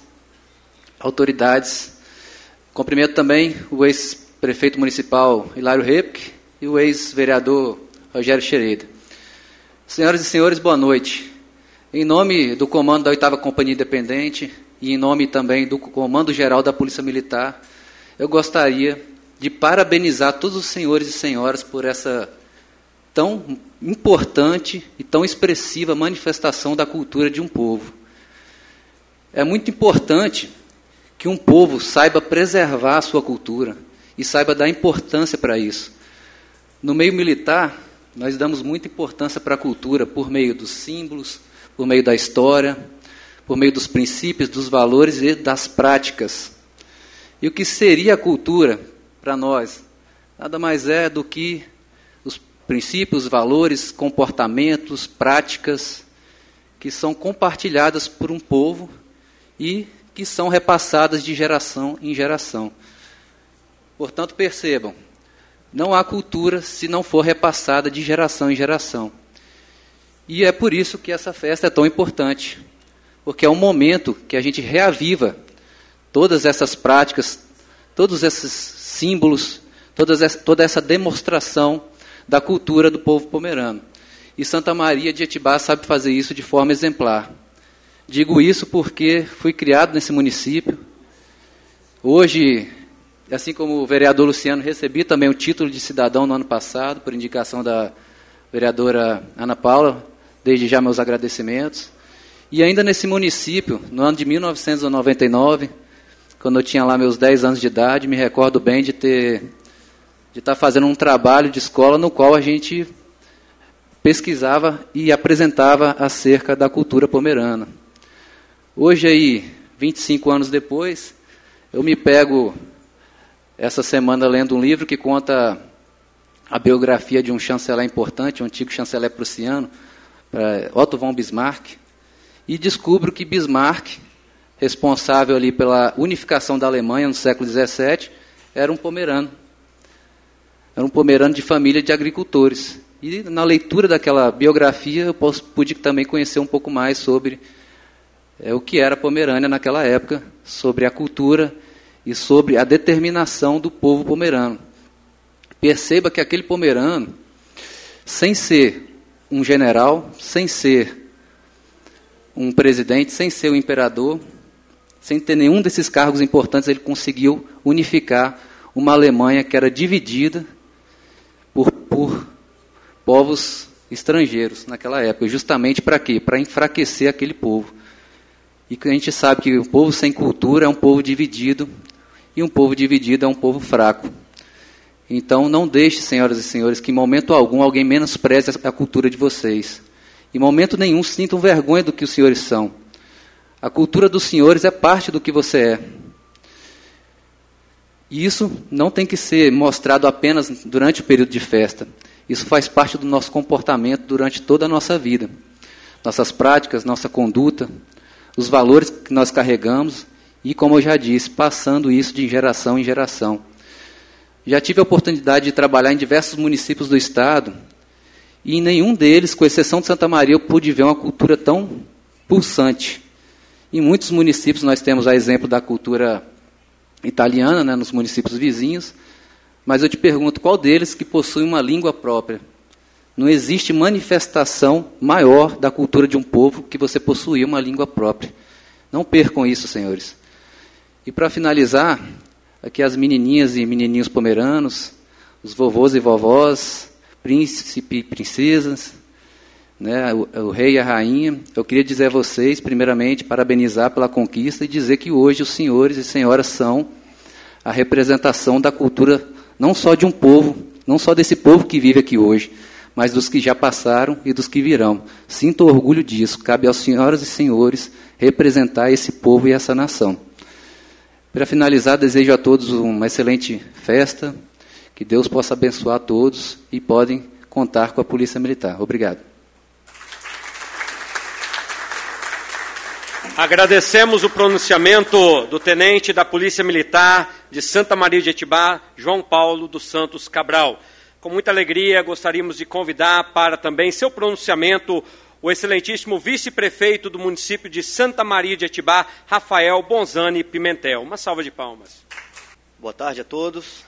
autoridades. Cumprimento também o ex-prefeito municipal Hilário Repke e o ex-vereador Rogério Xereda. Senhoras e senhores, boa noite. Em nome do comando da 8ª Companhia Independente e em nome também do Comando Geral da Polícia Militar, eu gostaria de parabenizar todos os senhores e senhoras por essa tão importante e tão expressiva manifestação da cultura de um povo. É muito importante que um povo saiba preservar a sua cultura e saiba dar importância para isso. No meio militar, nós damos muita importância para a cultura por meio dos símbolos, por meio da história, por meio dos princípios, dos valores e das práticas. E o que seria a cultura para nós? Nada mais é do que os princípios, valores, comportamentos, práticas que são compartilhadas por um povo e que são repassadas de geração em geração. Portanto, percebam, não há cultura se não for repassada de geração em geração. E é por isso que essa festa é tão importante, porque é um momento que a gente reaviva todas essas práticas, todos esses símbolos, toda essa demonstração da cultura do povo pomerano. E Santa Maria de Jetibá sabe fazer isso de forma exemplar. Digo isso porque fui criado nesse município. Hoje, assim como o vereador Luciano, recebi também o título de cidadão no ano passado, por indicação da vereadora Ana Paula, desde já meus agradecimentos. E ainda nesse município, no ano de 1999, quando eu tinha lá meus 10 anos de idade, me recordo bem de estar fazendo um trabalho de escola no qual a gente pesquisava e apresentava acerca da cultura pomerana. Hoje, aí, 25 anos depois, eu me pego essa semana lendo um livro que conta a biografia de um chanceler importante, um antigo chanceler prussiano, Otto von Bismarck, e descubro que Bismarck, responsável ali pela unificação da Alemanha no século XVII, era um pomerano. Era um pomerano de família de agricultores. E na leitura daquela biografia eu pude também conhecer um pouco mais sobre o que era a Pomerânia naquela época, sobre a cultura e sobre a determinação do povo pomerano. Perceba que aquele pomerano, sem ser um general, sem ser um presidente, sem ser um imperador, sem ter nenhum desses cargos importantes, ele conseguiu unificar uma Alemanha que era dividida por povos estrangeiros naquela época. Justamente para quê? Para enfraquecer aquele povo. E que a gente sabe que o povo sem cultura é um povo dividido, e um povo dividido é um povo fraco. Então, não deixe, senhoras e senhores, que em momento algum alguém menospreze a cultura de vocês. Em momento nenhum sintam vergonha do que os senhores são. A cultura dos senhores é parte do que você é. E isso não tem que ser mostrado apenas durante o período de festa. Isso faz parte do nosso comportamento durante toda a nossa vida. Nossas práticas, nossa conduta, os valores que nós carregamos e, como eu já disse, passando isso de geração em geração. Já tive a oportunidade de trabalhar em diversos municípios do estado e em nenhum deles, com exceção de Santa Maria, eu pude ver uma cultura tão pulsante. Em muitos municípios nós temos a exemplo da cultura italiana, né, nos municípios vizinhos, mas eu te pergunto, qual deles que possui uma língua própria? Não existe manifestação maior da cultura de um povo que você possuir uma língua própria. Não percam isso, senhores. E para finalizar, aqui as menininhas e menininhos pomeranos, os vovôs e vovós, príncipe e princesas, né, o rei e a rainha, eu queria dizer a vocês, primeiramente, parabenizar pela conquista e dizer que hoje os senhores e senhoras são a representação da cultura, não só de um povo, não só desse povo que vive aqui hoje, mas dos que já passaram e dos que virão. Sinto orgulho disso. Cabe aos senhoras e senhores representar esse povo e essa nação. Para finalizar, desejo a todos uma excelente festa, que Deus possa abençoar a todos e podem contar com a Polícia Militar. Obrigado. Agradecemos o pronunciamento do tenente da Polícia Militar de Santa Maria de Jetibá, João Paulo dos Santos Cabral. Com muita alegria, gostaríamos de convidar para também seu pronunciamento o excelentíssimo vice-prefeito do município de Santa Maria de Jetibá, Rafael Bonzani Pimentel. Uma salva de palmas. Boa tarde a todos.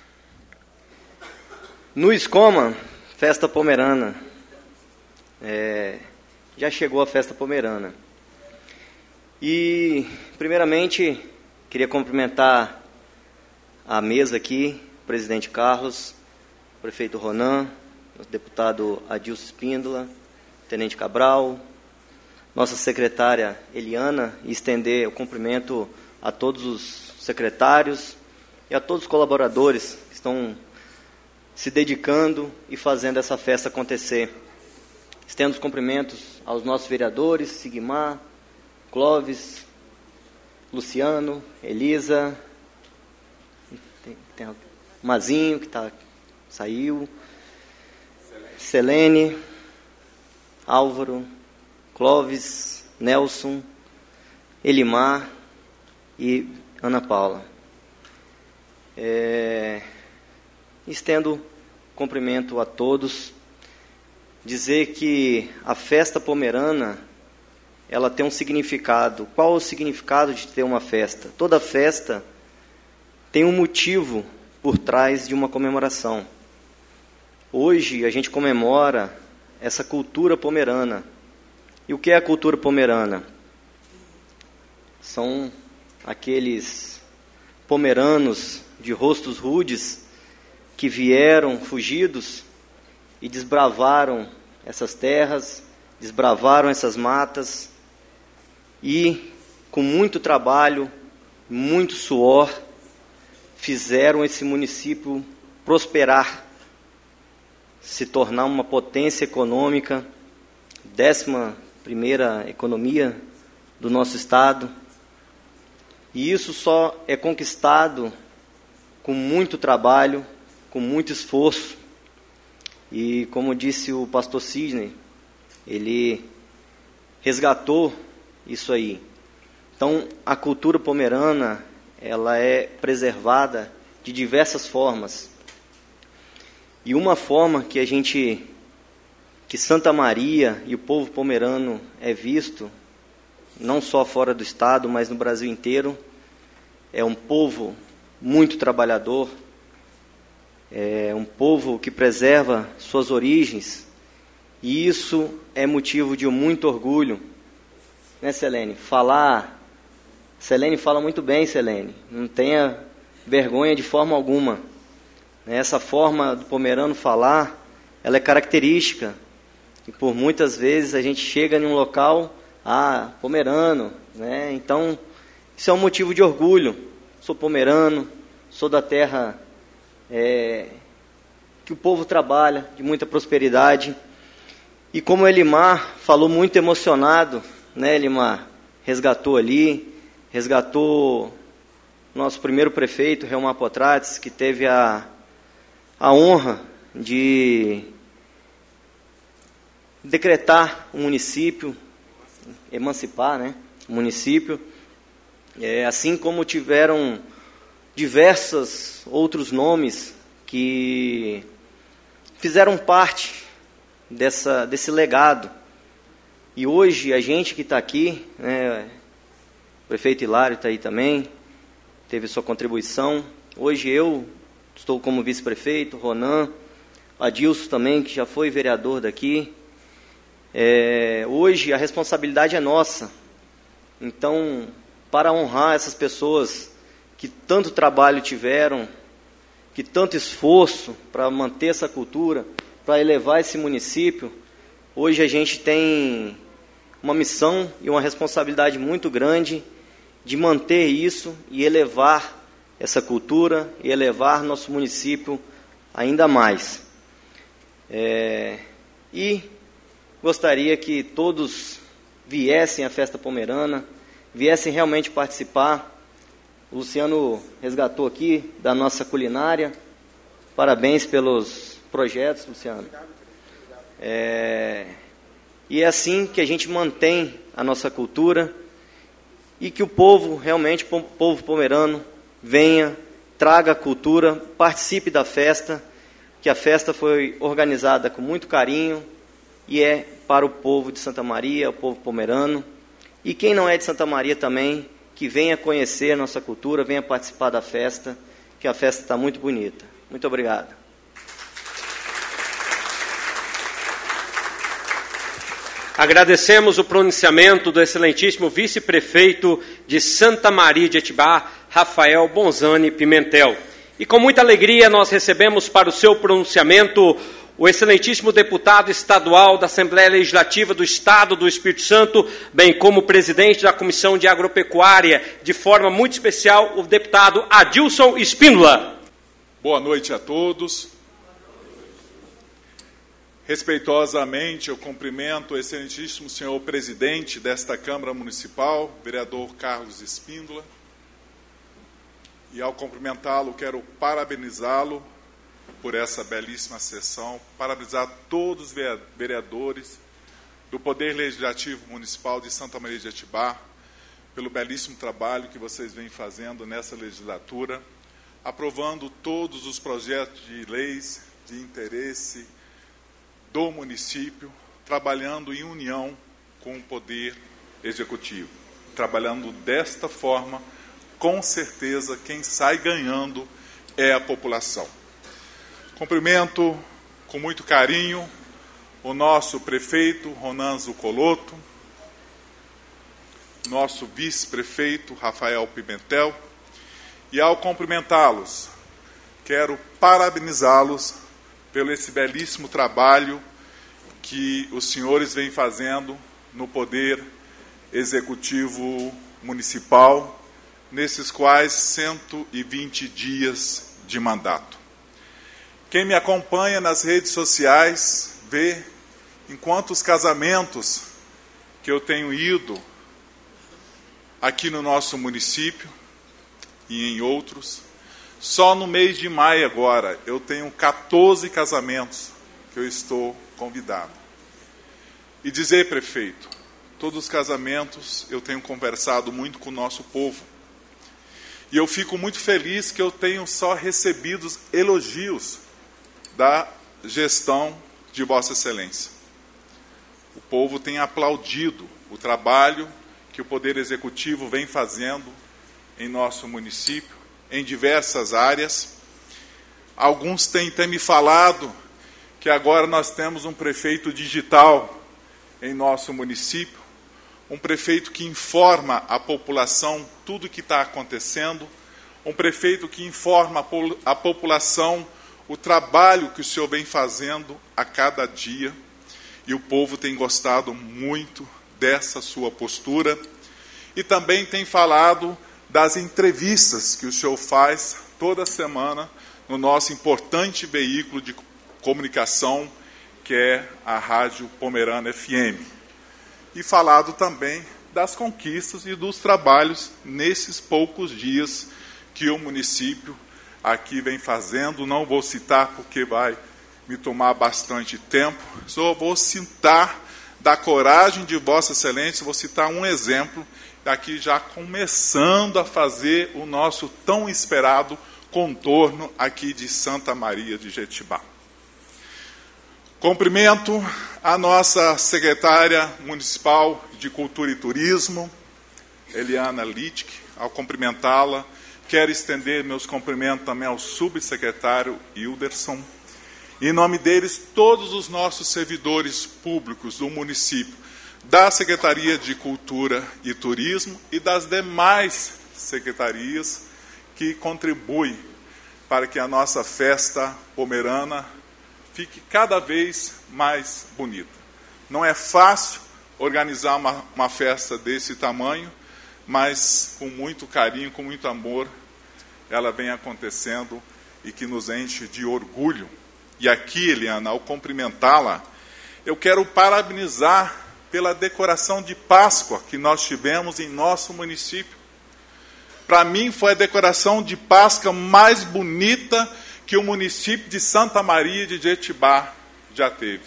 No Escoma, festa pomerana. Já chegou a festa pomerana. E, primeiramente, queria cumprimentar a mesa aqui, o presidente Carlos, o prefeito Ronan, o deputado Adilson Espíndola, tenente Cabral, nossa secretária Eliana, e estender o cumprimento a todos os secretários e a todos os colaboradores que estão se dedicando e fazendo essa festa acontecer. Estendo os cumprimentos aos nossos vereadores, Sigmar, Clóvis, Luciano, Elisa, tem Mazinho, que saiu, Selene, Álvaro, Clóvis, Nelson, Elimar e Ana Paula. Estendo cumprimento a todos, dizer que a festa pomerana, ela tem um significado. Qual é o significado de ter uma festa? Toda festa tem um motivo por trás de uma comemoração. Hoje a gente comemora essa cultura pomerana. E o que é a cultura pomerana? São aqueles pomeranos de rostos rudes que vieram fugidos e desbravaram essas terras, desbravaram essas matas e, com muito trabalho, muito suor, fizeram esse município prosperar, se tornar uma potência econômica, 11ª economia do nosso estado. E isso só é conquistado com muito trabalho, com muito esforço. E como disse o pastor Sidney, ele resgatou isso aí. Então, a cultura pomerana, ela é preservada de diversas formas. E uma forma que Santa Maria e o povo pomerano é visto, não só fora do estado, mas no Brasil inteiro, é um povo muito trabalhador, é um povo que preserva suas origens, e isso é motivo de muito orgulho. Né, Selene? Selene fala muito bem, Selene. Não tenha vergonha de forma alguma. Essa forma do pomerano falar, ela é característica. E por muitas vezes a gente chega em um local, pomerano, né? Então, isso é um motivo de orgulho. Sou pomerano, sou da terra que o povo trabalha, de muita prosperidade. E como o Elimar falou muito emocionado, né, Elimar? Resgatou nosso primeiro prefeito, Reumar Potrates, que teve a honra de decretar o município, emancipar, né, o município, assim como tiveram diversos outros nomes que fizeram parte desse legado. E hoje a gente que está aqui, né, o prefeito Hilário está aí também, teve sua contribuição. Hoje eu estou como vice-prefeito, Ronan, Adilson também, que já foi vereador daqui. Hoje a responsabilidade é nossa. Então, para honrar essas pessoas que tanto trabalho tiveram, que tanto esforço para manter essa cultura, para elevar esse município, hoje a gente tem uma missão e uma responsabilidade muito grande de manter isso e elevar essa cultura e elevar nosso município ainda mais. E gostaria que todos viessem à Festa Pomerana, viessem realmente participar. O Luciano resgatou aqui da nossa culinária. Parabéns pelos projetos, Luciano. E é assim que a gente mantém a nossa cultura e que o povo, realmente, o povo pomerano, venha, traga a cultura, participe da festa, que a festa foi organizada com muito carinho e é para o povo de Santa Maria, o povo pomerano. E quem não é de Santa Maria também, que venha conhecer a nossa cultura, venha participar da festa, que a festa está muito bonita. Muito obrigado. Agradecemos o pronunciamento do excelentíssimo vice-prefeito de Santa Maria de Etibá, Rafael Bonzani Pimentel. E com muita alegria nós recebemos para o seu pronunciamento o excelentíssimo deputado estadual da Assembleia Legislativa do Estado do Espírito Santo, bem como presidente da Comissão de Agropecuária, de forma muito especial, o deputado Adilson Espíndola. Boa noite a todos. Respeitosamente, eu cumprimento o excelentíssimo senhor presidente desta Câmara Municipal, vereador Carlos Espíndola. E ao cumprimentá-lo, quero parabenizá-lo por essa belíssima sessão, parabenizar todos os vereadores do Poder Legislativo Municipal de Santa Maria de Etibá pelo belíssimo trabalho que vocês vêm fazendo nessa legislatura, aprovando todos os projetos de leis de interesse do município, trabalhando em união com o Poder Executivo. Trabalhando desta forma, com certeza, quem sai ganhando é a população. Cumprimento com muito carinho o nosso prefeito, Ronan Zucoloto, nosso vice-prefeito, Rafael Pimentel, e ao cumprimentá-los, quero parabenizá-los pelo esse belíssimo trabalho que os senhores vêm fazendo no Poder Executivo Municipal, nesses quais 120 dias de mandato. Quem me acompanha nas redes sociais vê em quantos casamentos que eu tenho ido aqui no nosso município e em outros. Só no mês de maio agora, eu tenho 14 casamentos que eu estou convidado. E dizer, prefeito, todos os casamentos eu tenho conversado muito com o nosso povo. E eu fico muito feliz que eu tenho só recebido elogios da gestão de Vossa Excelência. O povo tem aplaudido o trabalho que o Poder Executivo vem fazendo em nosso município, em diversas áreas. Alguns têm até me falado que agora nós temos um prefeito digital em nosso município, um prefeito que informa a população tudo o que está acontecendo, um prefeito que informa a população o trabalho que o senhor vem fazendo a cada dia, e o povo tem gostado muito dessa sua postura, e também tem falado das entrevistas que o senhor faz toda semana no nosso importante veículo de comunicação, que é a Rádio Pomerana FM. E falado também das conquistas e dos trabalhos nesses poucos dias que o município aqui vem fazendo. Não vou citar porque vai me tomar bastante tempo, só vou citar da coragem de Vossa Excelência, vou citar um exemplo, daqui já começando a fazer o nosso tão esperado contorno aqui de Santa Maria de Jetibá. Cumprimento a nossa secretária municipal de Cultura e Turismo, Eliana Littke. Ao cumprimentá-la, quero estender meus cumprimentos também ao subsecretário Hilderson. Em nome deles, todos os nossos servidores públicos do município, da Secretaria de Cultura e Turismo e das demais secretarias que contribuem para que a nossa festa pomerana fique cada vez mais bonita. Não é fácil organizar uma festa desse tamanho, mas com muito carinho, com muito amor, ela vem acontecendo e que nos enche de orgulho. E aqui, Eliana, ao cumprimentá-la, eu quero parabenizar pela decoração de Páscoa que nós tivemos em nosso município. Para mim, foi a decoração de Páscoa mais bonita que o município de Santa Maria de Jetibá já teve.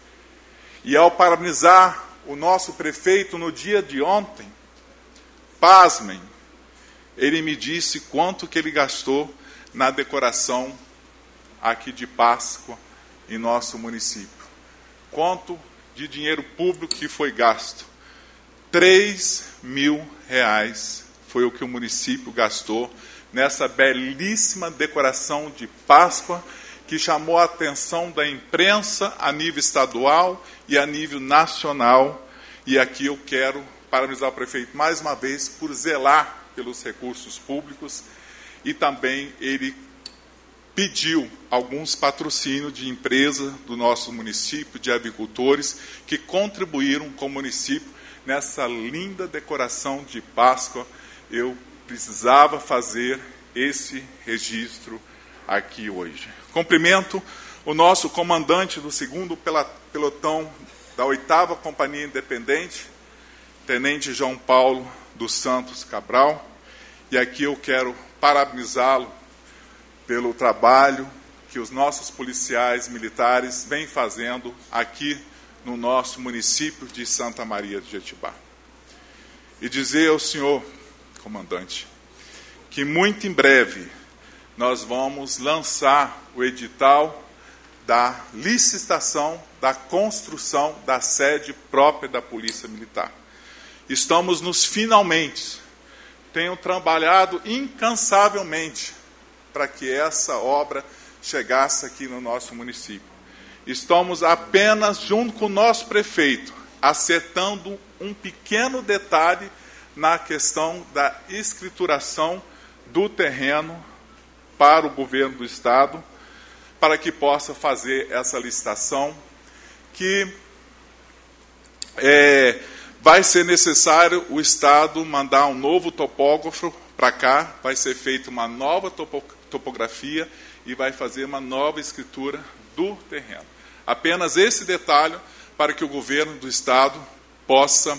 E ao parabenizar o nosso prefeito no dia de ontem, pasmem, ele me disse quanto que ele gastou na decoração aqui de Páscoa em nosso município. Quanto de dinheiro público que foi gasto? R$3.000 foi o que o município gastou nessa belíssima decoração de Páscoa que chamou a atenção da imprensa a nível estadual e a nível nacional. E aqui eu quero parabenizar o prefeito mais uma vez por zelar pelos recursos públicos e também ele pediu alguns patrocínios de empresas do nosso município, de agricultores, que contribuíram com o município nessa linda decoração de Páscoa. Eu precisava fazer esse registro aqui hoje. Cumprimento o nosso comandante do 2º pelotão da 8ª Companhia Independente, Tenente João Paulo dos Santos Cabral, e aqui eu quero parabenizá-lo pelo trabalho que os nossos policiais militares vêm fazendo aqui no nosso município de Santa Maria de Jetibá. E dizer ao senhor, comandante, que muito em breve nós vamos lançar o edital da licitação da construção da sede própria da Polícia Militar. Estamos nos finalmente, tenho trabalhado incansavelmente para que essa obra chegasse aqui no nosso município. Estamos apenas, junto com o nosso prefeito, acertando um pequeno detalhe na questão da escrituração do terreno para o governo do Estado, para que possa fazer essa licitação, que vai ser necessário o Estado mandar um novo topógrafo para cá, vai ser feita uma nova topografia e vai fazer uma nova escritura do terreno. Apenas esse detalhe para que o governo do Estado possa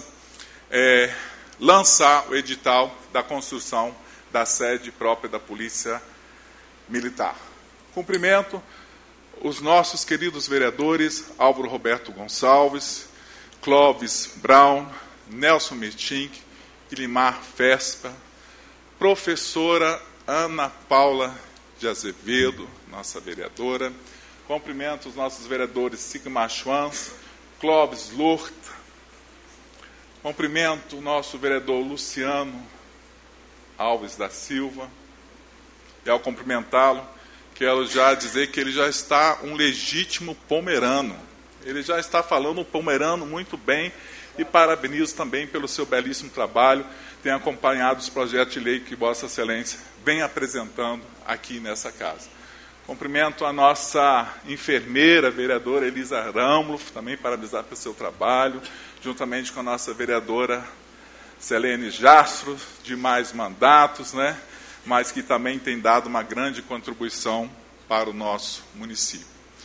lançar o edital da construção da sede própria da Polícia Militar. Cumprimento os nossos queridos vereadores Álvaro Roberto Gonçalves, Clóvis Brown, Nelson Mertink, Ilimar Fespa, professora Ana Paula de Azevedo, nossa vereadora. Cumprimento os nossos vereadores Sigmar Schwanz, Clóvis Lourt. Cumprimento o nosso vereador Luciano Alves da Silva. E ao cumprimentá-lo, quero já dizer que ele já está um legítimo pomerano. Ele já está falando o pomerano muito bem e parabenizo também pelo seu belíssimo trabalho. Tem acompanhado os projetos de lei que Vossa Excelência vem apresentando aqui nessa casa. Cumprimento a nossa enfermeira, vereadora Elisa Râmulo, também parabenizar pelo seu trabalho, juntamente com a nossa vereadora Selene Jastro, de mais mandatos, mas que também tem dado uma grande contribuição para o nosso município.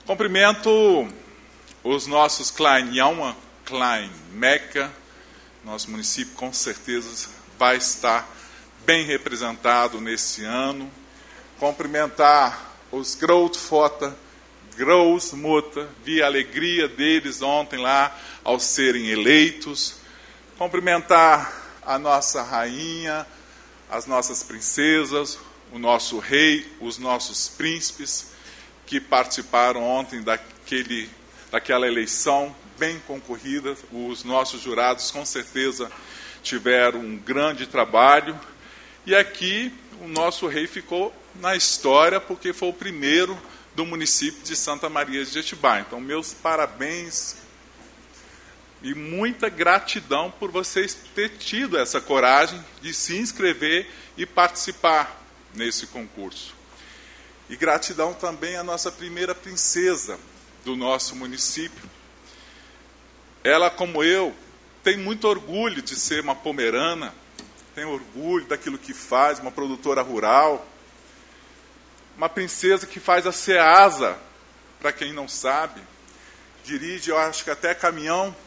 Cumprimento os nossos Klein Yalma, Klein Meca. Nosso município com certeza vai estar bem representado nesse ano. Cumprimentar os Grootfota, Grootmutter, vi a alegria deles ontem lá ao serem eleitos. Cumprimentar a nossa rainha, as nossas princesas, o nosso rei, os nossos príncipes que participaram ontem daquela eleição bem concorrida. Os nossos jurados com certeza tiveram um grande trabalho. E aqui o nosso rei ficou na história porque foi o primeiro do município de Santa Maria de Jetibá. Então, meus parabéns e muita gratidão por vocês terem tido essa coragem de se inscrever e participar nesse concurso. E gratidão também à nossa primeira princesa do nosso município. Ela, como eu, tem muito orgulho de ser uma pomerana, tem orgulho daquilo que faz, uma produtora rural, uma princesa que faz a SEASA, para quem não sabe, dirige, eu acho que até caminhão,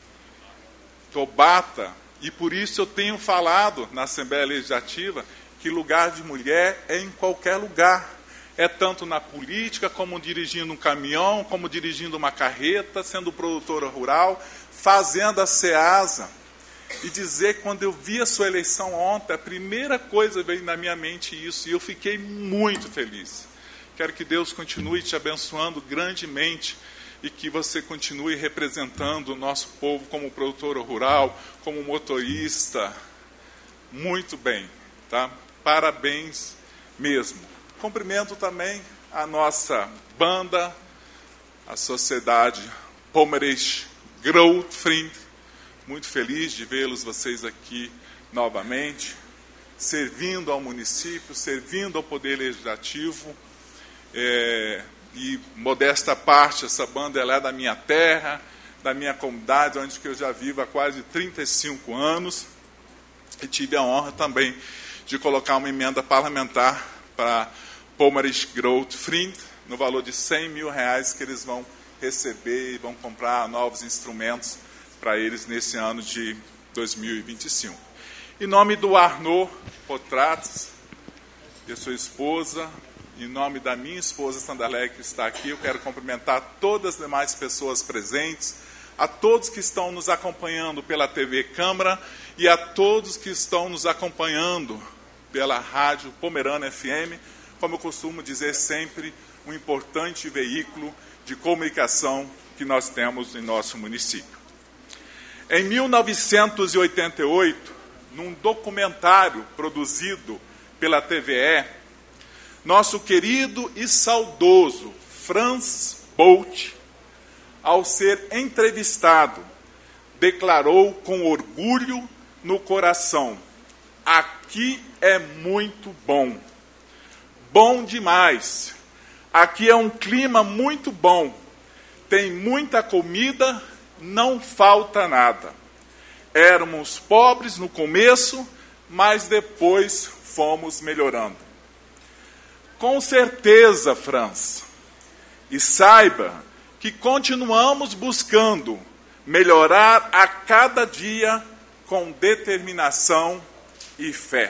Tobata, e por isso eu tenho falado na Assembleia Legislativa que lugar de mulher é em qualquer lugar. É tanto na política, como dirigindo um caminhão, como dirigindo uma carreta, sendo produtora rural, fazendo a SEASA. E dizer que quando eu vi a sua eleição ontem, a primeira coisa veio na minha mente isso, e eu fiquei muito feliz. Quero que Deus continue te abençoando grandemente e que você continue representando o nosso povo como produtora rural, como motorista. Muito bem, tá? Parabéns mesmo. Cumprimento também a nossa banda, a Sociedade Pomerisch Grootfriend. Muito feliz de vê-los vocês aqui novamente, servindo ao município, servindo ao Poder Legislativo. E, modesta parte, essa banda ela é da minha terra, da minha comunidade, onde eu já vivo há quase 35 anos. E tive a honra também de colocar uma emenda parlamentar para Pomerisch Grootfriend, no valor de R$100 mil que eles vão receber e vão comprar novos instrumentos para eles nesse ano de 2025. Em nome do Arnaud Potrates e sua esposa, em nome da minha esposa Sandalé, que está aqui, eu quero cumprimentar todas as demais pessoas presentes, a todos que estão nos acompanhando pela TV Câmara e a todos que estão nos acompanhando pela Rádio Pomerana FM, como eu costumo dizer sempre, um importante veículo de comunicação que nós temos em nosso município. Em 1988, num documentário produzido pela TVE, nosso querido e saudoso Franz Bolt, ao ser entrevistado, declarou com orgulho no coração: aqui é muito bom, bom demais, aqui é um clima muito bom, tem muita comida, não falta nada. Éramos pobres no começo, mas depois fomos melhorando. Com certeza, Franz, e saiba que continuamos buscando melhorar a cada dia com determinação e fé.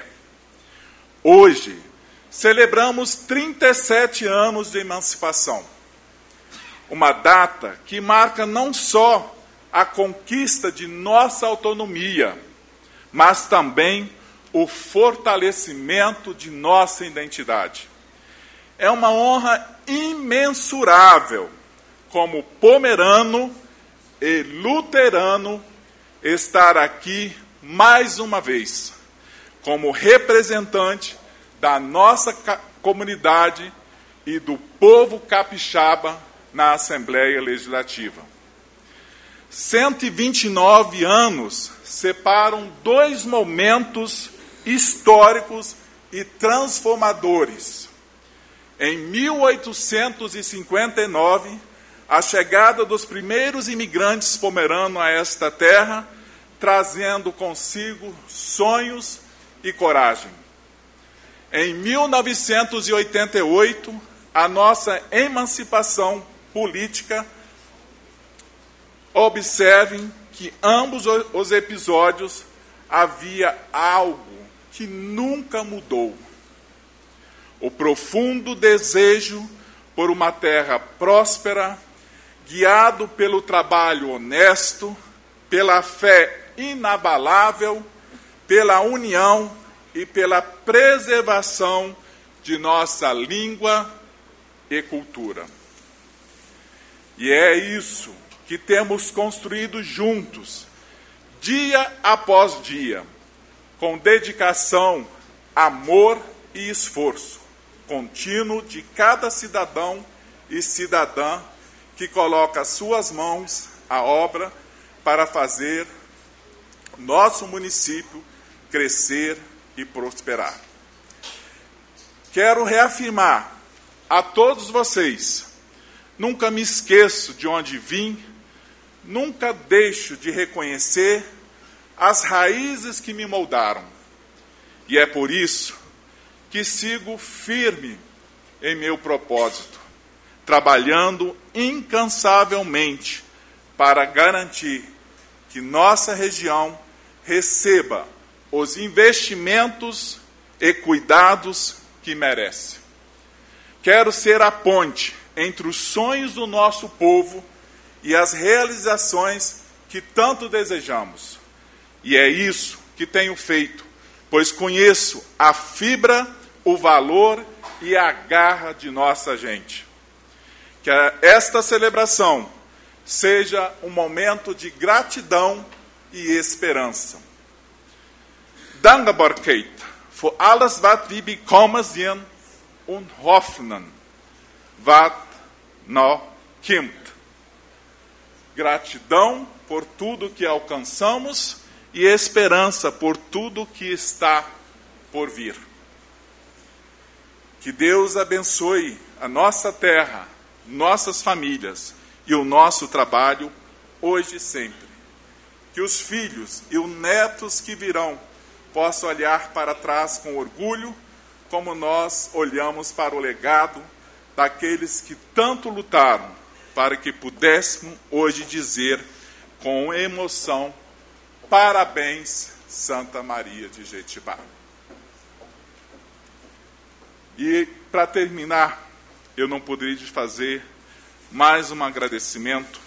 Hoje, celebramos 37 anos de emancipação, uma data que marca não só a conquista de nossa autonomia, mas também o fortalecimento de nossa identidade. É uma honra imensurável, como pomerano e luterano, estar aqui mais uma vez, como representante da nossa comunidade e do povo capixaba na Assembleia Legislativa. 129 anos separam dois momentos históricos e transformadores. Em 1859, a chegada dos primeiros imigrantes pomeranos a esta terra, trazendo consigo sonhos e coragem. Em 1988, a nossa emancipação política, observem que ambos os episódios havia algo que nunca mudou. O profundo desejo por uma terra próspera, guiado pelo trabalho honesto, pela fé inabalável, pela união e pela preservação de nossa língua e cultura. E é isso que temos construído juntos, dia após dia, com dedicação, amor e esforço contínuo de cada cidadão e cidadã que coloca suas mãos à obra para fazer nosso município crescer e prosperar. Quero reafirmar a todos vocês, nunca me esqueço de onde vim, nunca deixo de reconhecer as raízes que me moldaram. E é por isso que sigo firme em meu propósito, trabalhando incansavelmente para garantir que nossa região receba os investimentos e cuidados que merece. Quero ser a ponte entre os sonhos do nosso povo e as realizações que tanto desejamos. E é isso que tenho feito, pois conheço a fibra, o valor e a garra de nossa gente. Que esta celebração seja um momento de gratidão e esperança. Dankbaarheid voor alles wat we bekomen zien und hoffen, wat nog komt. Gratidão por tudo que alcançamos e esperança por tudo que está por vir. Que Deus abençoe a nossa terra, nossas famílias e o nosso trabalho hoje e sempre. Que os filhos e os netos que virão possam olhar para trás com orgulho, como nós olhamos para o legado daqueles que tanto lutaram para que pudéssemos hoje dizer com emoção: parabéns, Santa Maria de Jetibá. E, para terminar, eu não poderia fazer mais um agradecimento.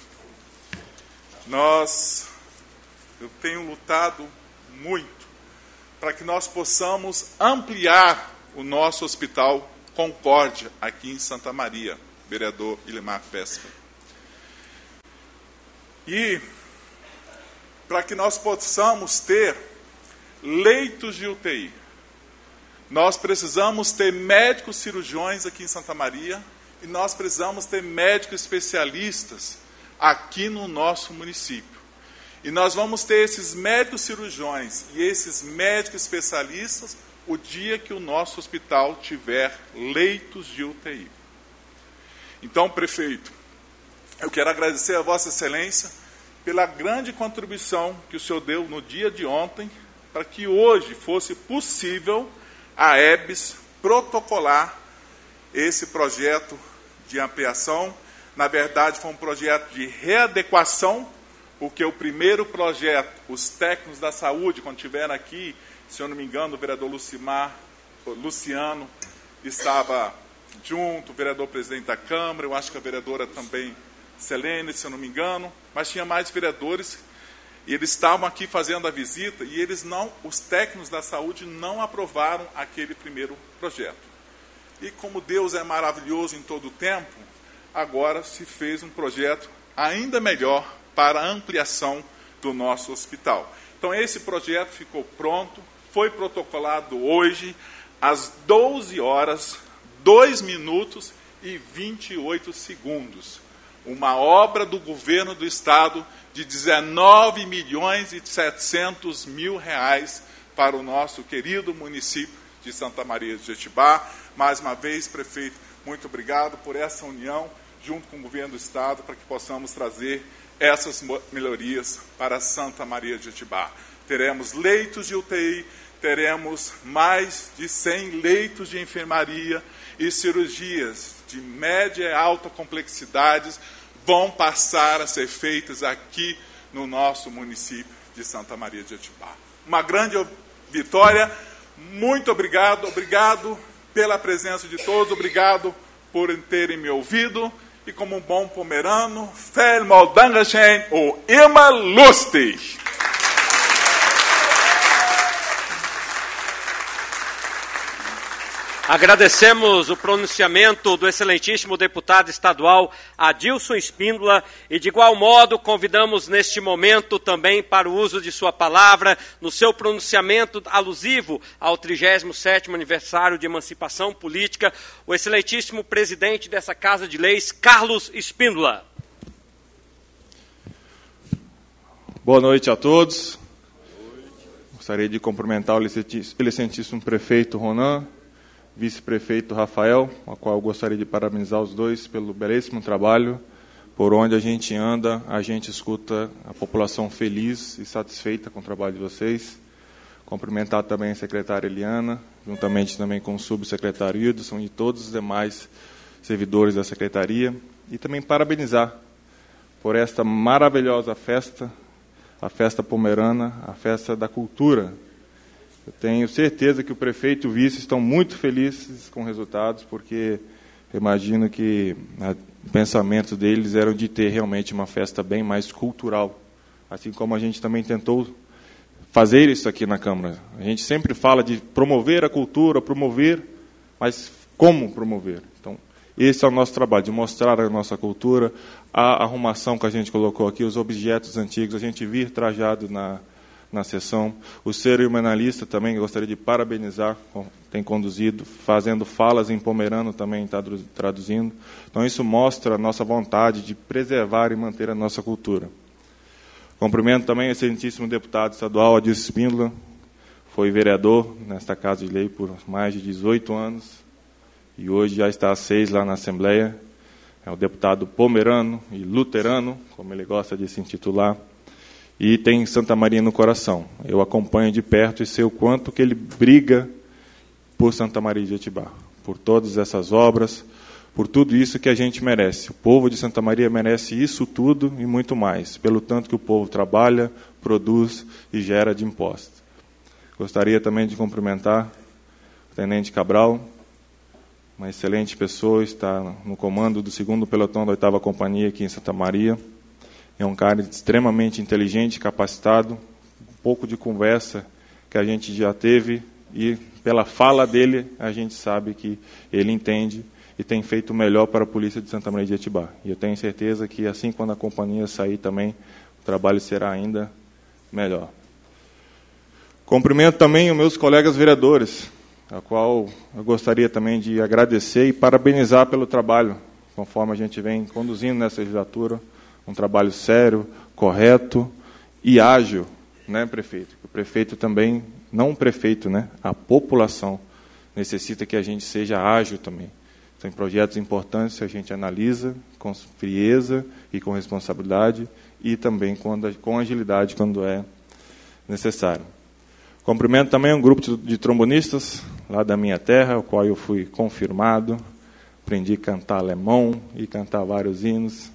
Eu tenho lutado muito para que nós possamos ampliar o nosso Hospital Concórdia aqui em Santa Maria, vereador Ilimar Vespa. E para que nós possamos ter leitos de UTI. Nós precisamos ter médicos cirurgiões aqui em Santa Maria e nós precisamos ter médicos especialistas aqui no nosso município. E nós vamos ter esses médicos cirurgiões e esses médicos especialistas o dia que o nosso hospital tiver leitos de UTI. Então, prefeito, eu quero agradecer a Vossa Excelência pela grande contribuição que o senhor deu no dia de ontem para que hoje fosse possível a EBS protocolar esse projeto de ampliação. Na verdade, foi um projeto de readequação, porque o primeiro projeto, os técnicos da saúde, quando estiveram aqui, se eu não me engano, o vereador Luciano estava junto, o vereador presidente da Câmara, eu acho que a vereadora também, Selene, se eu não me engano, mas tinha mais vereadores, e eles estavam aqui fazendo a visita, e os técnicos da saúde não aprovaram aquele primeiro projeto. E como Deus é maravilhoso em todo o tempo, agora se fez um projeto ainda melhor para a ampliação do nosso hospital. Então esse projeto ficou pronto, foi protocolado hoje, às 12 horas, 2 minutos e 28 segundos. Uma obra do governo do Estado de 19.700.000 reais para o nosso querido município de Santa Maria de Jetibá. Mais uma vez, prefeito, muito obrigado por essa união junto com o governo do Estado para que possamos trazer essas melhorias para Santa Maria de Jetibá. teremos leitos de UTI, teremos mais de 100 leitos de enfermaria e cirurgias de média e alta complexidade vão passar a ser feitas aqui no nosso município de Santa Maria de Jetibá. Uma grande vitória. Muito obrigado, obrigado pela presença de todos, obrigado por terem me ouvido. E como um bom pomerano, Fel Dankeschön ou immer lustig. Agradecemos o pronunciamento do excelentíssimo deputado estadual Adilson Espíndola e, de igual modo, convidamos neste momento também para o uso de sua palavra, no seu pronunciamento alusivo ao 37º aniversário de emancipação política, o excelentíssimo presidente dessa Casa de Leis, Carlos Espíndola. Boa noite a todos. Gostaria de cumprimentar o excelentíssimo prefeito Ronan, vice-prefeito Rafael, a qual eu gostaria de parabenizar os dois pelo belíssimo trabalho. Por onde a gente anda, a gente escuta a população feliz e satisfeita com o trabalho de vocês. Cumprimentar também a secretária Eliana, juntamente também com o subsecretário Hildson e todos os demais servidores da secretaria. E também parabenizar por esta maravilhosa festa, a festa pomerana, a festa da cultura. Eu tenho certeza que o prefeito e o vice estão muito felizes com os resultados, porque eu imagino que o pensamento deles era de ter realmente uma festa bem mais cultural, assim como a gente também tentou fazer isso aqui na Câmara. A gente sempre fala de promover a cultura, promover, mas como promover? Então, esse é o nosso trabalho, de mostrar a nossa cultura, a arrumação que a gente colocou aqui, os objetos antigos, a gente vir trajado na sessão. O cerimonialista também, eu gostaria de parabenizar, tem conduzido, fazendo falas em pomerano também, está traduzindo. Então, isso mostra a nossa vontade de preservar e manter a nossa cultura. Cumprimento também o excelentíssimo deputado estadual Adilson Espíndola, foi vereador nesta Casa de Lei por mais de 18 anos, e hoje já está há 6 lá na Assembleia. É o deputado pomerano e luterano, como ele gosta de se intitular, e tem Santa Maria no coração. Eu acompanho de perto e sei o quanto que ele briga por Santa Maria de Jetibá, por todas essas obras, por tudo isso que a gente merece. O povo de Santa Maria merece isso tudo e muito mais, pelo tanto que o povo trabalha, produz e gera de impostos. Gostaria também de cumprimentar o Tenente Cabral, uma excelente pessoa, está no comando do 2º pelotão da 8ª Companhia aqui em Santa Maria. É um cara extremamente inteligente, capacitado, um pouco de conversa que a gente já teve, e pela fala dele a gente sabe que ele entende e tem feito o melhor para a Polícia de Santa Maria de Jetibá. E eu tenho certeza que assim quando a companhia sair também, o trabalho será ainda melhor. Cumprimento também os meus colegas vereadores, a qual eu gostaria também de agradecer e parabenizar pelo trabalho, conforme a gente vem conduzindo nessa legislatura. Um trabalho sério, correto e ágil, né, prefeito? O prefeito também, não o prefeito, né, a população necessita que a gente seja ágil também. Tem projetos importantes que a gente analisa com frieza e com responsabilidade e também com agilidade quando é necessário. Cumprimento também um grupo de trombonistas lá da minha terra, o qual eu fui confirmado, aprendi a cantar alemão e cantar vários hinos.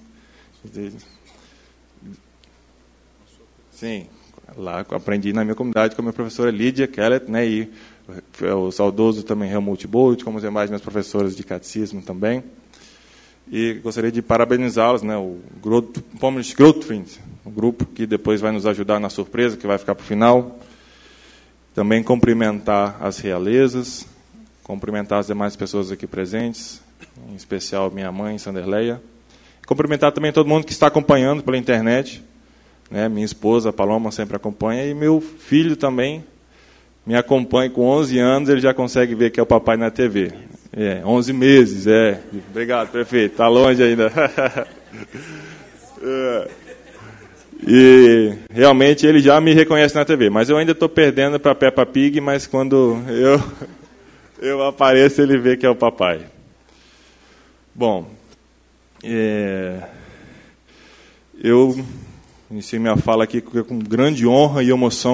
Sim, lá aprendi na minha comunidade com a minha professora Lídia Kellett, né, e o saudoso também Helmut Bolt, como os demais meus professores de catecismo também. E gostaria de parabenizá-los, né, o Grootfriend, o grupo que depois vai nos ajudar na surpresa, que vai ficar para o final. Também cumprimentar as realezas, cumprimentar as demais pessoas aqui presentes, em especial minha mãe, Sanderleia. Cumprimentar também todo mundo que está acompanhando pela internet, né? Minha esposa, a Paloma, sempre acompanha, e meu filho também me acompanha com 11 anos, ele já consegue ver que é o papai na TV. 11 meses, Obrigado, prefeito, está longe ainda. E realmente ele já me reconhece na TV, mas eu ainda estou perdendo para Peppa Pig, mas quando eu apareço, ele vê que é o papai. Bom, eu iniciei minha fala aqui com grande honra e emoção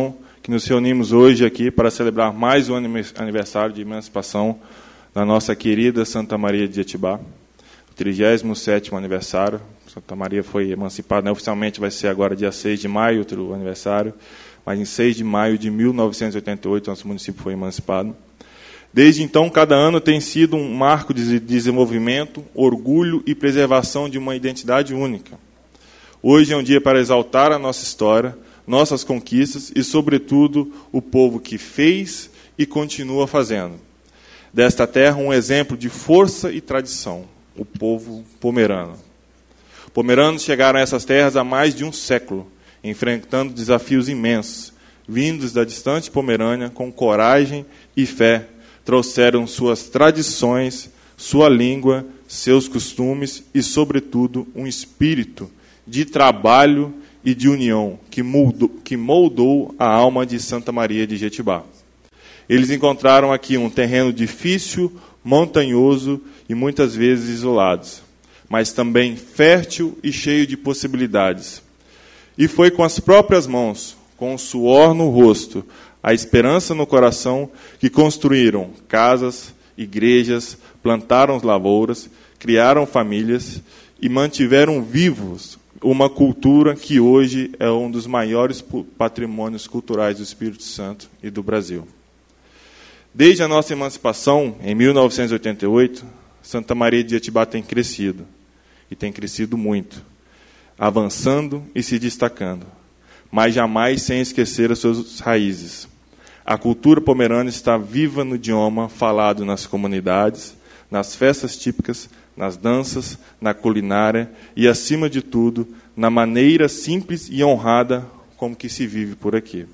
que nos reunimos hoje aqui para celebrar mais um aniversário de emancipação da nossa querida Santa Maria de Jetibá, o 37º aniversário. Santa Maria foi emancipada, né? Oficialmente vai ser agora dia 6 de maio, outro aniversário, mas em 6 de maio de 1988 nosso município foi emancipado. Desde então, cada ano tem sido um marco de desenvolvimento, orgulho e preservação de uma identidade única. Hoje é um dia para exaltar a nossa história, nossas conquistas e, sobretudo, o povo que fez e continua fazendo. Desta terra, um exemplo de força e tradição, o povo pomerano. Pomeranos chegaram a essas terras há mais de um século, enfrentando desafios imensos. Vindos da distante Pomerânia, com coragem e fé, trouxeram suas tradições, sua língua, seus costumes e, sobretudo, um espírito de trabalho e de união que moldou a alma de Santa Maria de Jetibá. Eles encontraram aqui um terreno difícil, montanhoso e muitas vezes isolados, mas também fértil e cheio de possibilidades. E foi com as próprias mãos, com o suor no rosto, a esperança no coração, que construíram casas, igrejas, plantaram lavouras, criaram famílias e mantiveram vivos uma cultura que hoje é um dos maiores patrimônios culturais do Espírito Santo e do Brasil. Desde a nossa emancipação, em 1988, Santa Maria de Jetibá tem crescido, e tem crescido muito, avançando e se destacando, mas jamais sem esquecer as suas raízes. A cultura pomerana está viva no idioma falado nas comunidades, nas festas típicas, nas danças, na culinária e, acima de tudo, na maneira simples e honrada como que se vive por aqui.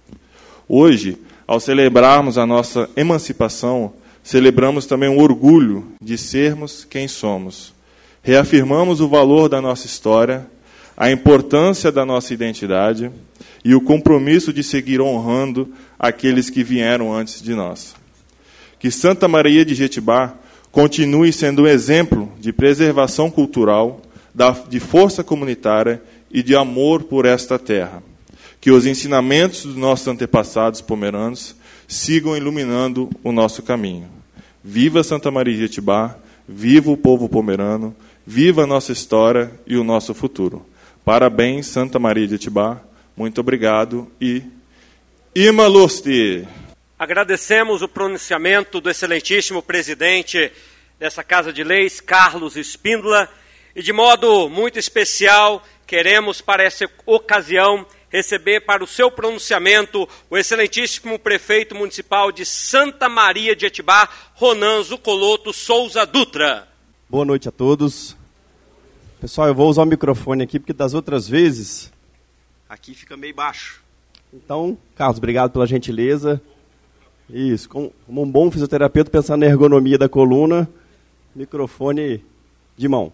Hoje, ao celebrarmos a nossa emancipação, celebramos também o orgulho de sermos quem somos. Reafirmamos o valor da nossa história, a importância da nossa identidade e o compromisso de seguir honrando aqueles que vieram antes de nós. Que Santa Maria de Jetibá continue sendo um exemplo de preservação cultural, de força comunitária e de amor por esta terra. Que os ensinamentos dos nossos antepassados pomeranos sigam iluminando o nosso caminho. Viva Santa Maria de Jetibá, viva o povo pomerano, viva a nossa história e o nosso futuro. Parabéns, Santa Maria de Jetibá. Muito obrigado e Ima Lusti. Agradecemos o pronunciamento do excelentíssimo presidente dessa Casa de Leis, Carlos Espíndola, e de modo muito especial queremos, para essa ocasião, receber para o seu pronunciamento o excelentíssimo prefeito municipal de Santa Maria de Jetibá, Ronan Zucoloto Souza Dutra. Boa noite a todos. Pessoal, eu vou usar o microfone aqui, porque das outras vezes aqui fica meio baixo. Então, Carlos, obrigado pela gentileza. Isso, como um bom fisioterapeuta, pensando na ergonomia da coluna, microfone de mão.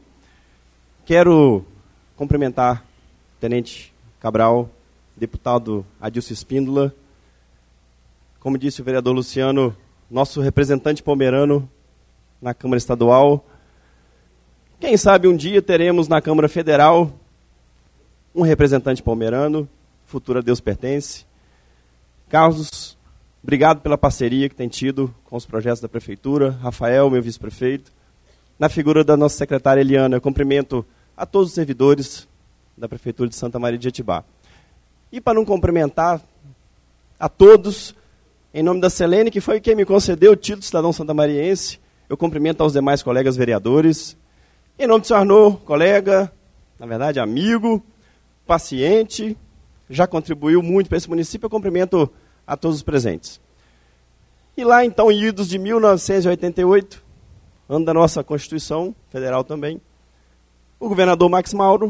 Quero cumprimentar o Tenente Cabral, deputado Adilson Espíndola, como disse o vereador Luciano, nosso representante pomerano na Câmara Estadual. Quem sabe um dia teremos na Câmara Federal um representante pomerano, futuro a Deus pertence. Carlos, obrigado pela parceria que tem tido com os projetos da Prefeitura. Rafael, meu vice-prefeito. Na figura da nossa secretária Eliana, eu cumprimento a todos os servidores da Prefeitura de Santa Maria de Jetibá. E para não cumprimentar a todos, em nome da Selene, que foi quem me concedeu o título de cidadão santamariense, eu cumprimento aos demais colegas vereadores. Em nome do senhor Arnaud, colega, na verdade amigo, paciente, já contribuiu muito para esse município, eu cumprimento a todos os presentes. E lá então, em idos de 1988, ano da nossa Constituição Federal também, o governador Max Mauro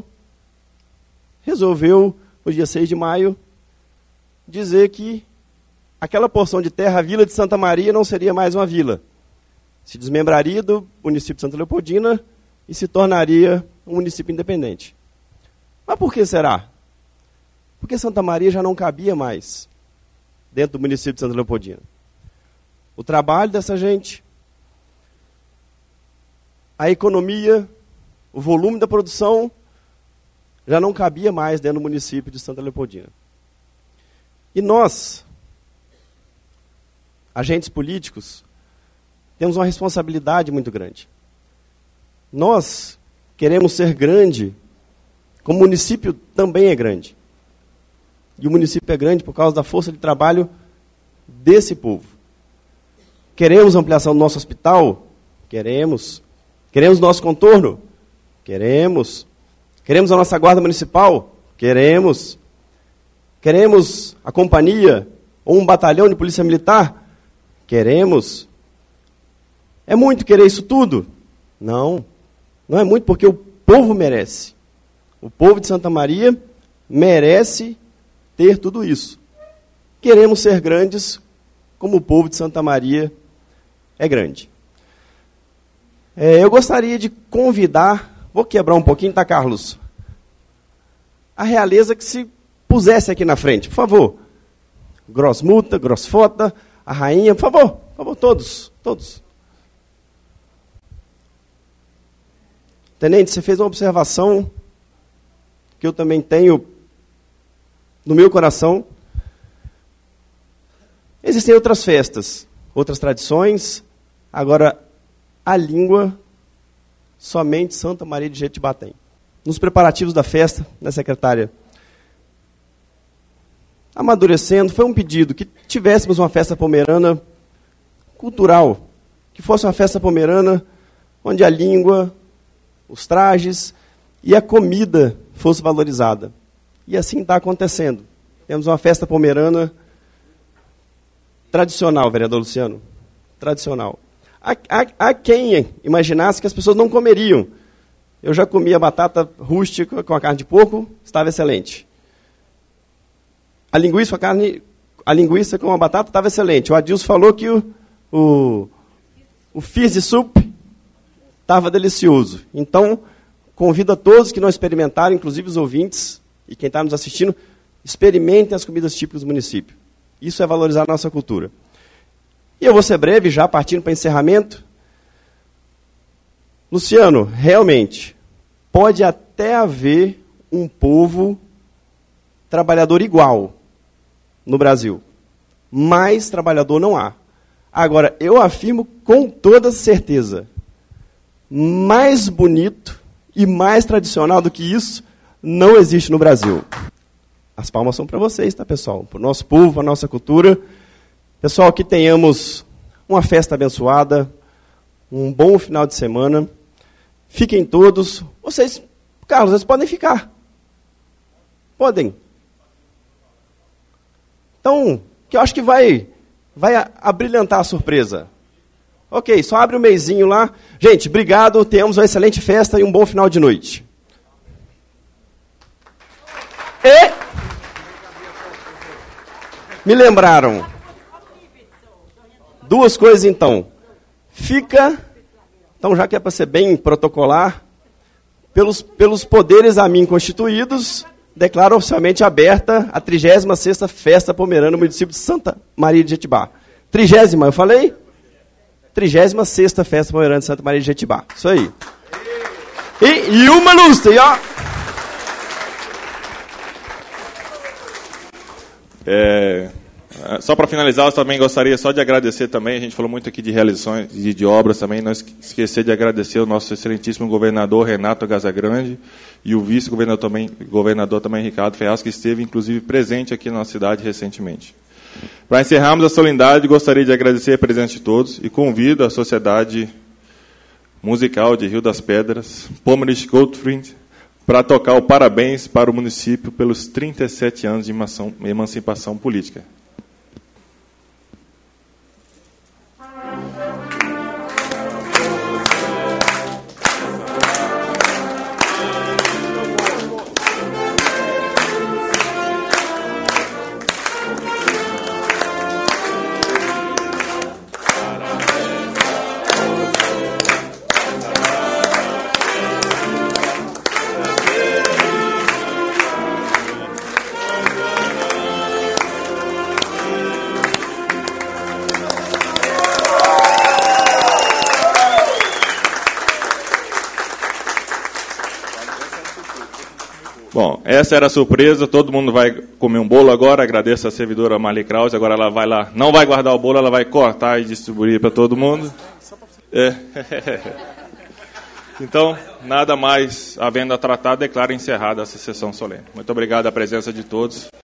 resolveu, no dia 6 de maio, dizer que aquela porção de terra, a Vila de Santa Maria, não seria mais uma vila. Se desmembraria do município de Santa Leopoldina e se tornaria um município independente. Mas por que será? Porque Santa Maria já não cabia mais dentro do município de Santa Leopoldina. O trabalho dessa gente, a economia, o volume da produção já não cabia mais dentro do município de Santa Leopoldina. E nós, agentes políticos, temos uma responsabilidade muito grande. Nós queremos ser grande, como o município também é grande. E o município é grande por causa da força de trabalho desse povo. Queremos ampliação do nosso hospital? Queremos. Queremos nosso contorno? Queremos. Queremos a nossa guarda municipal? Queremos. Queremos a companhia ou um batalhão de polícia militar? Queremos. É muito querer isso tudo? Não. Não é muito, porque o povo merece. O povo de Santa Maria merece ter tudo isso. Queremos ser grandes como o povo de Santa Maria é grande. Eu gostaria de convidar, vou quebrar um pouquinho, tá, Carlos? A realeza que se pusesse aqui na frente, por favor. Grossmuta, Grossfota, a rainha, por favor, todos. Tenente, você fez uma observação que eu também tenho no meu coração. Existem outras festas, outras tradições, agora a língua somente Santa Maria de Jetibá tem. Nos preparativos da festa, né, secretária? Amadurecendo, foi um pedido que tivéssemos uma festa pomerana cultural, que fosse uma festa pomerana onde a língua, os trajes e a comida fosse valorizada. E assim está acontecendo. Temos uma festa pomerana tradicional, vereador Luciano. Tradicional. Há quem imaginasse que as pessoas não comeriam. Eu já comi a batata rústica com a carne de porco, estava excelente. A linguiça com a batata estava excelente. O Adilson falou que o fish de soup estava delicioso. Então, convido a todos que não experimentaram, inclusive os ouvintes e quem está nos assistindo, experimentem as comidas típicas do município. Isso é valorizar a nossa cultura. E eu vou ser breve, já partindo para encerramento. Luciano, realmente, pode até haver um povo trabalhador igual no Brasil, mas trabalhador não há. Agora, eu afirmo com toda certeza, mais bonito e mais tradicional do que isso não existe no Brasil. As palmas são para vocês, tá, pessoal? Para o nosso povo, para a nossa cultura. Pessoal, que tenhamos uma festa abençoada, um bom final de semana. Fiquem todos. Vocês, Carlos, vocês podem ficar. Podem. Então, que eu acho que vai abrilhantar a surpresa. Ok, só abre o meizinho lá. Gente, obrigado, tenhamos uma excelente festa e um bom final de noite. E me lembraram duas coisas então. Então já que é para ser bem protocolar, pelos poderes a mim constituídos, declaro oficialmente aberta a 36ª Festa Pomerana no município de Santa Maria de Jetibá. 30ª, eu falei? 36ª Festa Pomerana de Santa Maria de Jetibá. Isso aí. E uma lustre, ó. Só para finalizar, eu também gostaria só de agradecer também, a gente falou muito aqui de realizações e de obras também, não esquecer de agradecer o nosso excelentíssimo governador Renato Casagrande e o vice-governador também Ricardo Ferraz, que esteve inclusive presente aqui na nossa cidade recentemente. Para encerrarmos a solenidade, gostaria de agradecer a presença de todos e convido a Sociedade Musical de Rio das Pedras, Pomerich Gottfried, para tocar o parabéns para o município pelos 37 anos de emancipação política. Bom, essa era a surpresa, todo mundo vai comer um bolo agora, agradeço a servidora Marli Krause, agora ela vai lá, não vai guardar o bolo, ela vai cortar e distribuir para todo mundo. Então, nada mais havendo a tratar, declaro encerrada essa sessão solene. Muito obrigado a presença de todos.